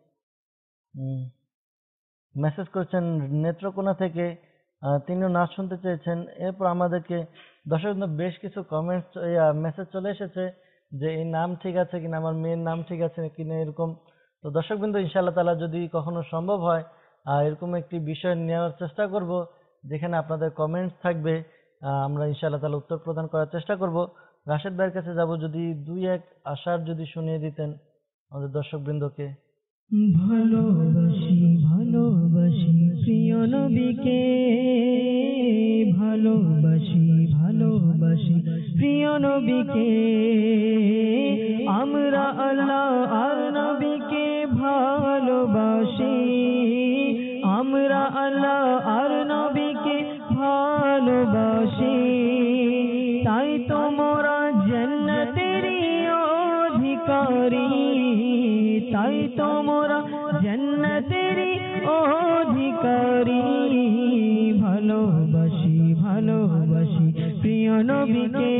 মেসেজ করেছেন নেত্রকোনা থেকে, তিনিও নাচ শুনতে চেয়েছেন। এরপর আমাদেরকে দর্শকবৃন্দ বেশ কিছু কমেন্টস মেসেজ চলে এসেছে যে এই নাম ঠিক আছে কিনা, আমার মেয়ের নাম ঠিক আছে কিনা, এরকম। তো দর্শকবৃন্দ, ইনশাআল্লাহ তাআলা যদি কখনো সম্ভব হয় এরকম একটি বিষয় নেওয়ার চেষ্টা করব যেখানে আপনাদের কমেন্টস থাকবে, আমরা ইনশাআল্লাহ তাআলা উত্তর প্রদান করার চেষ্টা করব। রাশেদ ভাইয়ের কাছে যাব, যদি দুই এক আশার যদি শুনিয়ে দিতেন আমাদের দর্শকবৃন্দকে। ভালোবাসি ভালোবাসি প্রিয় নবীকে, ভালোবাসি ভালোবাসি প্রিয় নবীকে, আমরা আল্লাহ আর নবীকে ভালোবাসি, আমরা আল্লাহ আর নবীকে ভালোবাসি, তাই তো মোরা জান্নাতেরই অধিকারী, তাই তো মোরা জান্নাতেরই অধিকারী, ভালোবাসি ভালোবাসি প্রিয় নবীকে,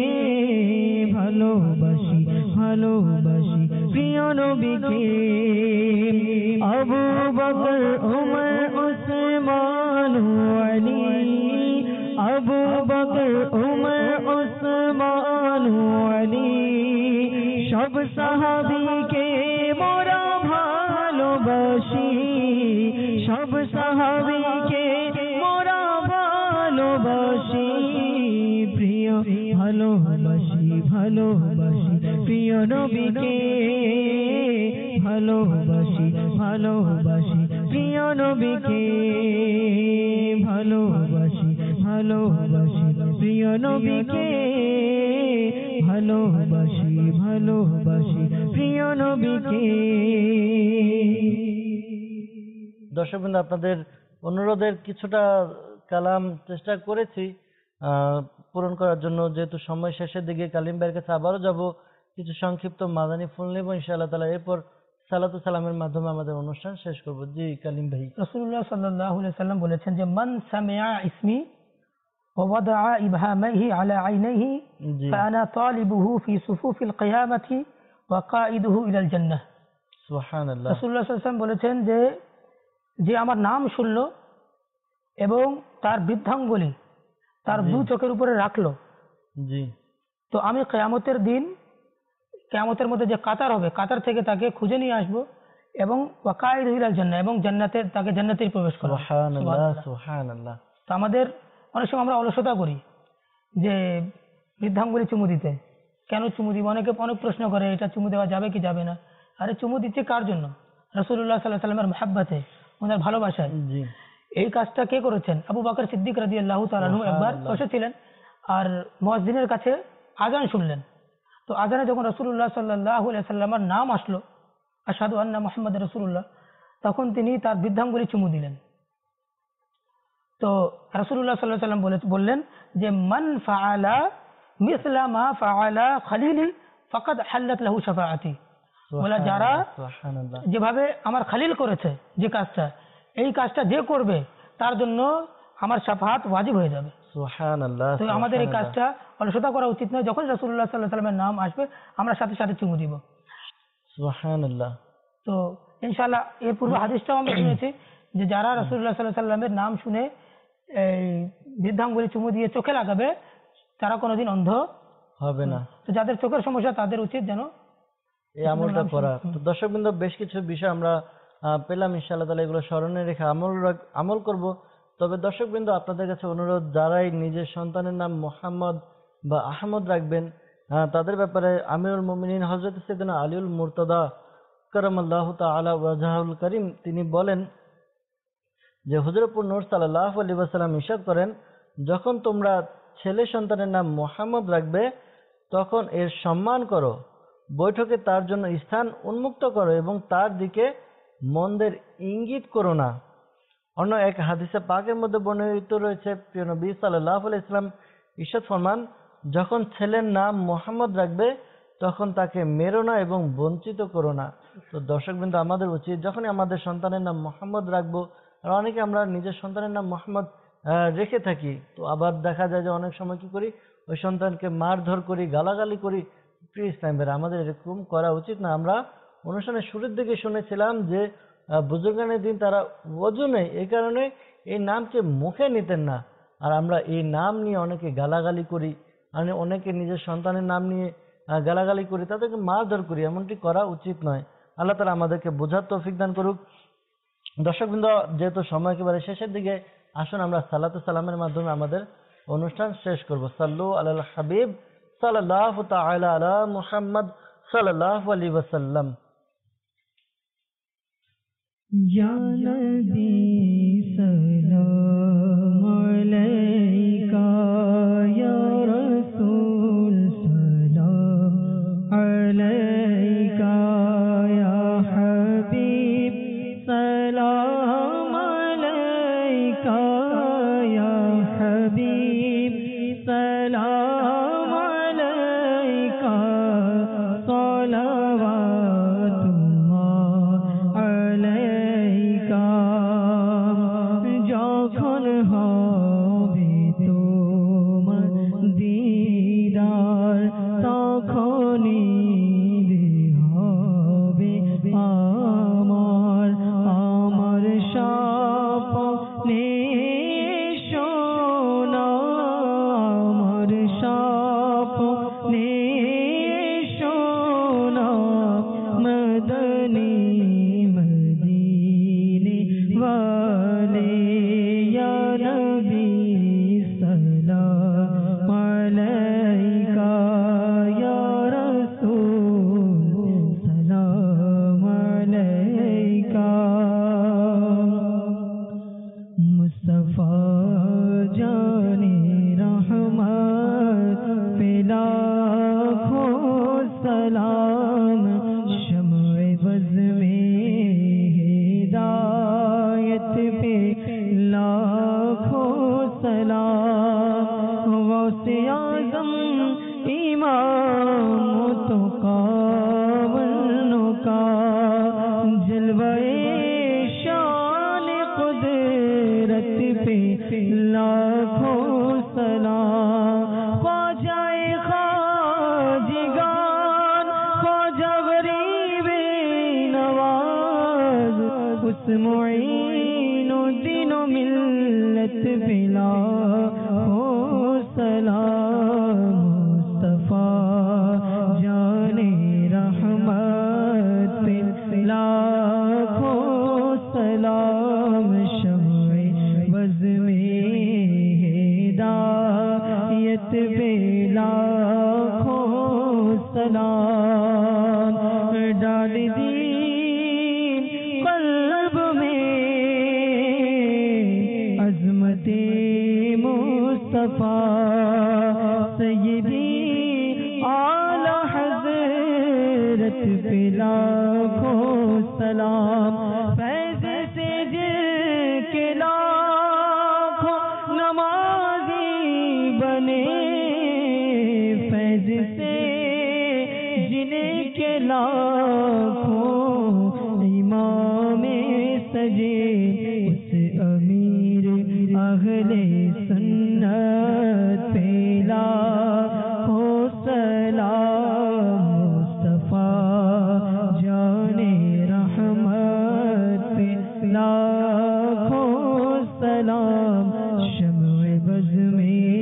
ভালোবাসি ভালোবাসি প্রিয় নবীকে। আবু বকর উমর উসমান আলী, আবু বকর উমর উসমান আলী, সব সাহাবীকে মোরা ভালোবাসি, সব সাহাবীকে মোরা ভালোবাসি, প্রিয় ভালোবাসি ভালোবাসি প্রিয় নবীকে, ভালোবাসি ভালোবাসি প্রিয় নবীকে ভালোবাসি ভালোবাসি প্রিয় নবীকে ভালোবাসি ভালোবাসি প্রিয় নবীকে। দর্শকবৃন্দ, আপনাদের অনুরোধের কিছুটা কালাম চেষ্টা করেছি পূরণ করার জন্য। যেহেতু সময় শেষের দিকে, কালিম ভাইয়ের কাছে আবারও যাব, কিছু সংক্ষিপ্ত মাদানী ফুল নেব ইনশাআল্লাহ তাআলা। এরপর সালাতু সালামের মাধ্যমে আমাদের অনুষ্ঠান শেষ করব। জি কালিম ভাই। রাসূলুল্লাহ সাল্লাল্লাহু আলাইহি সাল্লাম বলেছেন যে মান সামিআ ইসমি ওয়া ওয়াদাআ ইবহামাইহি আলা আইনাইহি ফাআনা তালিবুহু ফি সুফুফিল কিয়ামাতি ওয়া কাঈদুহু ইলাল জান্নাহ। সুবহানাল্লাহ। রাসূলুল্লাহ সাল্লাল্লাহু আলাইহি ওয়াসাল্লাম বলেছেন যে আমার নাম শুনলো এবং তার বৃদ্ধাঙ্গুলি তার দু চোখের উপরে রাখলো, জি, তো আমি কিয়ামতের দিন, কিয়ামতের মধ্যে যে কাতার হবে, কাতার থেকে তাকে খুঁজে নিয়ে আসবো এবং ওয়াকাইদুহু ইলাল জান্নাহ, এবং জান্নাতের তাকে জান্নাতে প্রবেশ করাবো। সুবহানাল্লাহ সুবহানাল্লাহ। তো আমাদের অনেক সময় আমরা অলসতা করি যে বৃদ্ধাঙ্গুলি চুমু দিতে, কেন চুমু দিব? অনেকে অনেক প্রশ্ন করে এটা চুমু দেওয়া যাবে কি যাবে না। আরে চুমু দিচ্ছে কার জন্য? রাসূলুল্লাহ সাল্লাল্লাহু আলাইহি ওয়াসাল্লামের মহব্বতে, ওনার ভালোবাসায়। জি। এই কাজটা কে করেছেন? আবু বকর সিদ্দিক রাদিয়াল্লাহু তাআলা আনহু একবার বসেছিলেন আর মুয়াজ্জিনের কাছে আযান শুনলেন। তো আযানে যখন রাসূলুল্লাহ সাল্লাল্লাহু আলাইহি ওয়াসাল্লামের নাম আসলো, আশহাদু আন্না মুহাম্মাদুর রাসূলুল্লাহ, তখন তিনি তার বৃদ্ধাঙ্গুলি চুমু দিলেন। তো রাসূলুল্লাহ সাল্লাল্লাহু আলাইহি ওয়াসাল্লাম বললেন যে মান ফাআলা মিসলা মা ফাআলা খলিলি ফাকাদ হাল্লাত লাহু শাফাআতি। বলা যারা যেভাবে আমার খলিল করেছে যে কাজটা, এই কাজটা যে করবে তার জন্য আমার শাফাআত ওয়াজিব হয়ে যাবে। সুবহানাল্লাহ। তো আমাদের এই কাজটা অলসতা করা উচিত নয়। যখন রাসূলুল্লাহ সাল্লাল্লাহু আলাইহি ওয়াসাল্লামের নাম আসবে আমরা সাথে সাথে চুমু দিব। সুবহানাল্লাহ। তো ইনশাআল্লাহ এর পূর্বে হাদিসটাও আমরা শুনেছি যে যারা রাসূলুল্লাহ সাল্লাল্লাহু আলাইহি ওয়াসাল্লামের নাম শুনে এই বৃদ্ধাঙ্গুলি চুমু দিয়ে চোখে লাগাবে তারা কোনোদিন অন্ধ হবে না। তো যাদের চোখের সমস্যা তাদের উচিত যেন এই আমলটা করা। তো দর্শকবৃন্দ, বেশ কিছু বিষয় আমরা পেলাম ইনশাআল্লাহ তাআলা, এগুলো স্মরণে রেখে আমল করব। তবে দর্শকবৃন্দ, আপনাদের কাছে অনুরোধ, যারাই নিজের সন্তানের নাম মোহাম্মদ বা আহমদ রাখবেন তাদের ব্যাপারে আমিরুল মুমিনিন হযরত সাইয়েদনা আলীউল মুর্তদা কারামাল্লাহু তাআলা ওয়াজহুল করিম তিনি বলেন যে হুজুরপুর নূর সাল্লাল্লাহু আলাইহি ওয়াসাল্লাম ইরশাদ করেন, যখন তোমরা ছেলে সন্তানের নাম মোহাম্মদ রাখবে তখন এর সম্মান করো, বৈঠকে তার জন্য স্থান উন্মুক্ত করো এবং তার দিকে মন্দের ইঙ্গিত করো না। অন্য এক হাদিসে পাকের মধ্যে বর্ণিত রয়েছে, প্রিয় নবী সাল্লাল্লাহু আলাইহি ওয়াসাল্লাম ইরশাদ ফরমান, যখন ছেলের নাম মোহাম্মদ রাখবে তখন তাকে মেরো না এবং বঞ্চিত করো না। তো দর্শকবৃন্দ, আমাদের উচিত যখনই আমাদের সন্তানের নাম মোহাম্মদ রাখবো, আর অনেকে আমরা নিজের সন্তানের নাম মোহাম্মদ রেখে থাকি, তো আবার দেখা যায় যে অনেক সময় কি করি, ওই সন্তানকে মারধর করি, গালাগালি করি। প্রিয় ইসলামের আমাদের এরকম করা উচিত না। আমরা অনুষ্ঠানের শুরুর দিকে শুনেছিলাম যে বুজুর্গানের দিন তারা ওযু নেই, এই কারণে এই নামকে মুখে নিতেন না। আর আমরা এই নাম নিয়ে অনেকে গালাগালি করি, আর অনেকে নিজের সন্তানের নাম নিয়ে গালাগালি করি, তাদেরকে মারধর করি। এমনটি করা উচিত নয়। আল্লাহ তাআলা আমাদেরকে বোঝার তৌফিক দান করুক। দর্শকবৃন্দ, যেহেতু সময় একেবারে শেষের দিকে, আসুন আমরা সালাতু সালামের মাধ্যমে আমাদের অনুষ্ঠান শেষ করব। সাল্লু আলাল হাবিব সাল্লাল্লাহু তাআলা আলা মুহাম্মদ সাল্লাল্লাহু আলাইহি ওয়াসাল্লাম। या नबी सलाम अलैका, या रसूल सलाम अलैका, या हबीब सलाम अलैका, या हबीब सलाम अलैका, सलावातुल्लाह अलैका। যখন جلوائے شان قدرت پہ لاکھوں سلام. خواجہ خواجگان خواجہ غریب نواز اس معین و دین و ملت پہ لاکھوں سلام. مصطفیٰ جان رحمت پہ لاکھوں سلام. شمع بز میں ہدایت پہ لاکھوں سلام. ڈال دی قلب میں عظمت مصطفیٰ سیدی اعلی حضرت پہ لاکھوں سلام. فیض سے جن کے لاکھوں نمازی بنے, فیض سے جن کے لاکھوں امام سجے, اس امیر اہل سنت پہ لاکھوں سلام. مصطفیٰ جان رحمت پہ لاکھوں سلام. شمع بز میں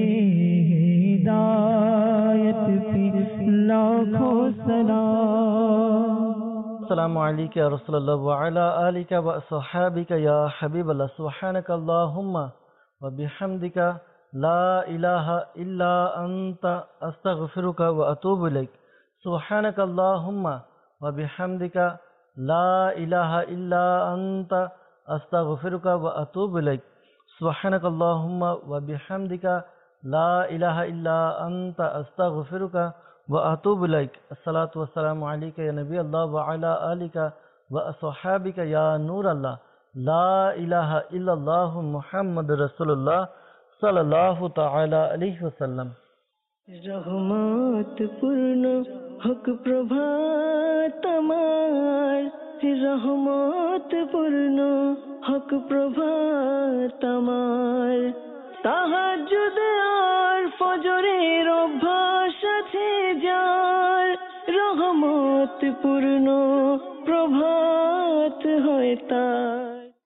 ہدایت پہ لاکھوں سلام. السلام علیکم یا رسول اللہ وعلی آلک و اصحابک یا حبیب اللہ. سبحانک اللہم و بحمدک لا الہ الا انت استغفرک و اتوب الیک. سبحانک اللہم و بحمدک لا الہ الا انت استغفرک و اتوب الیک. سبحانک اللہم و بحمدک لا الہ الا انت استغفرک و اتوب الیک. الصلاۃ والسلام علیک یا نبی اللہ وعلی آلک و اصحابک یا نور اللہ. لا الہ الا اللہ محمد رسول اللہ صلی اللہ تعالی علیہ وسلم. رحمت পূর্ণ হক প্রভাত আমার, রহমত পূর্ণ হক প্রভাত আমার. তাহাজ্জুদ আর ফজরের অভ্যাস আছে যার, রহমত পূর্ণ প্রভাত হয় তার.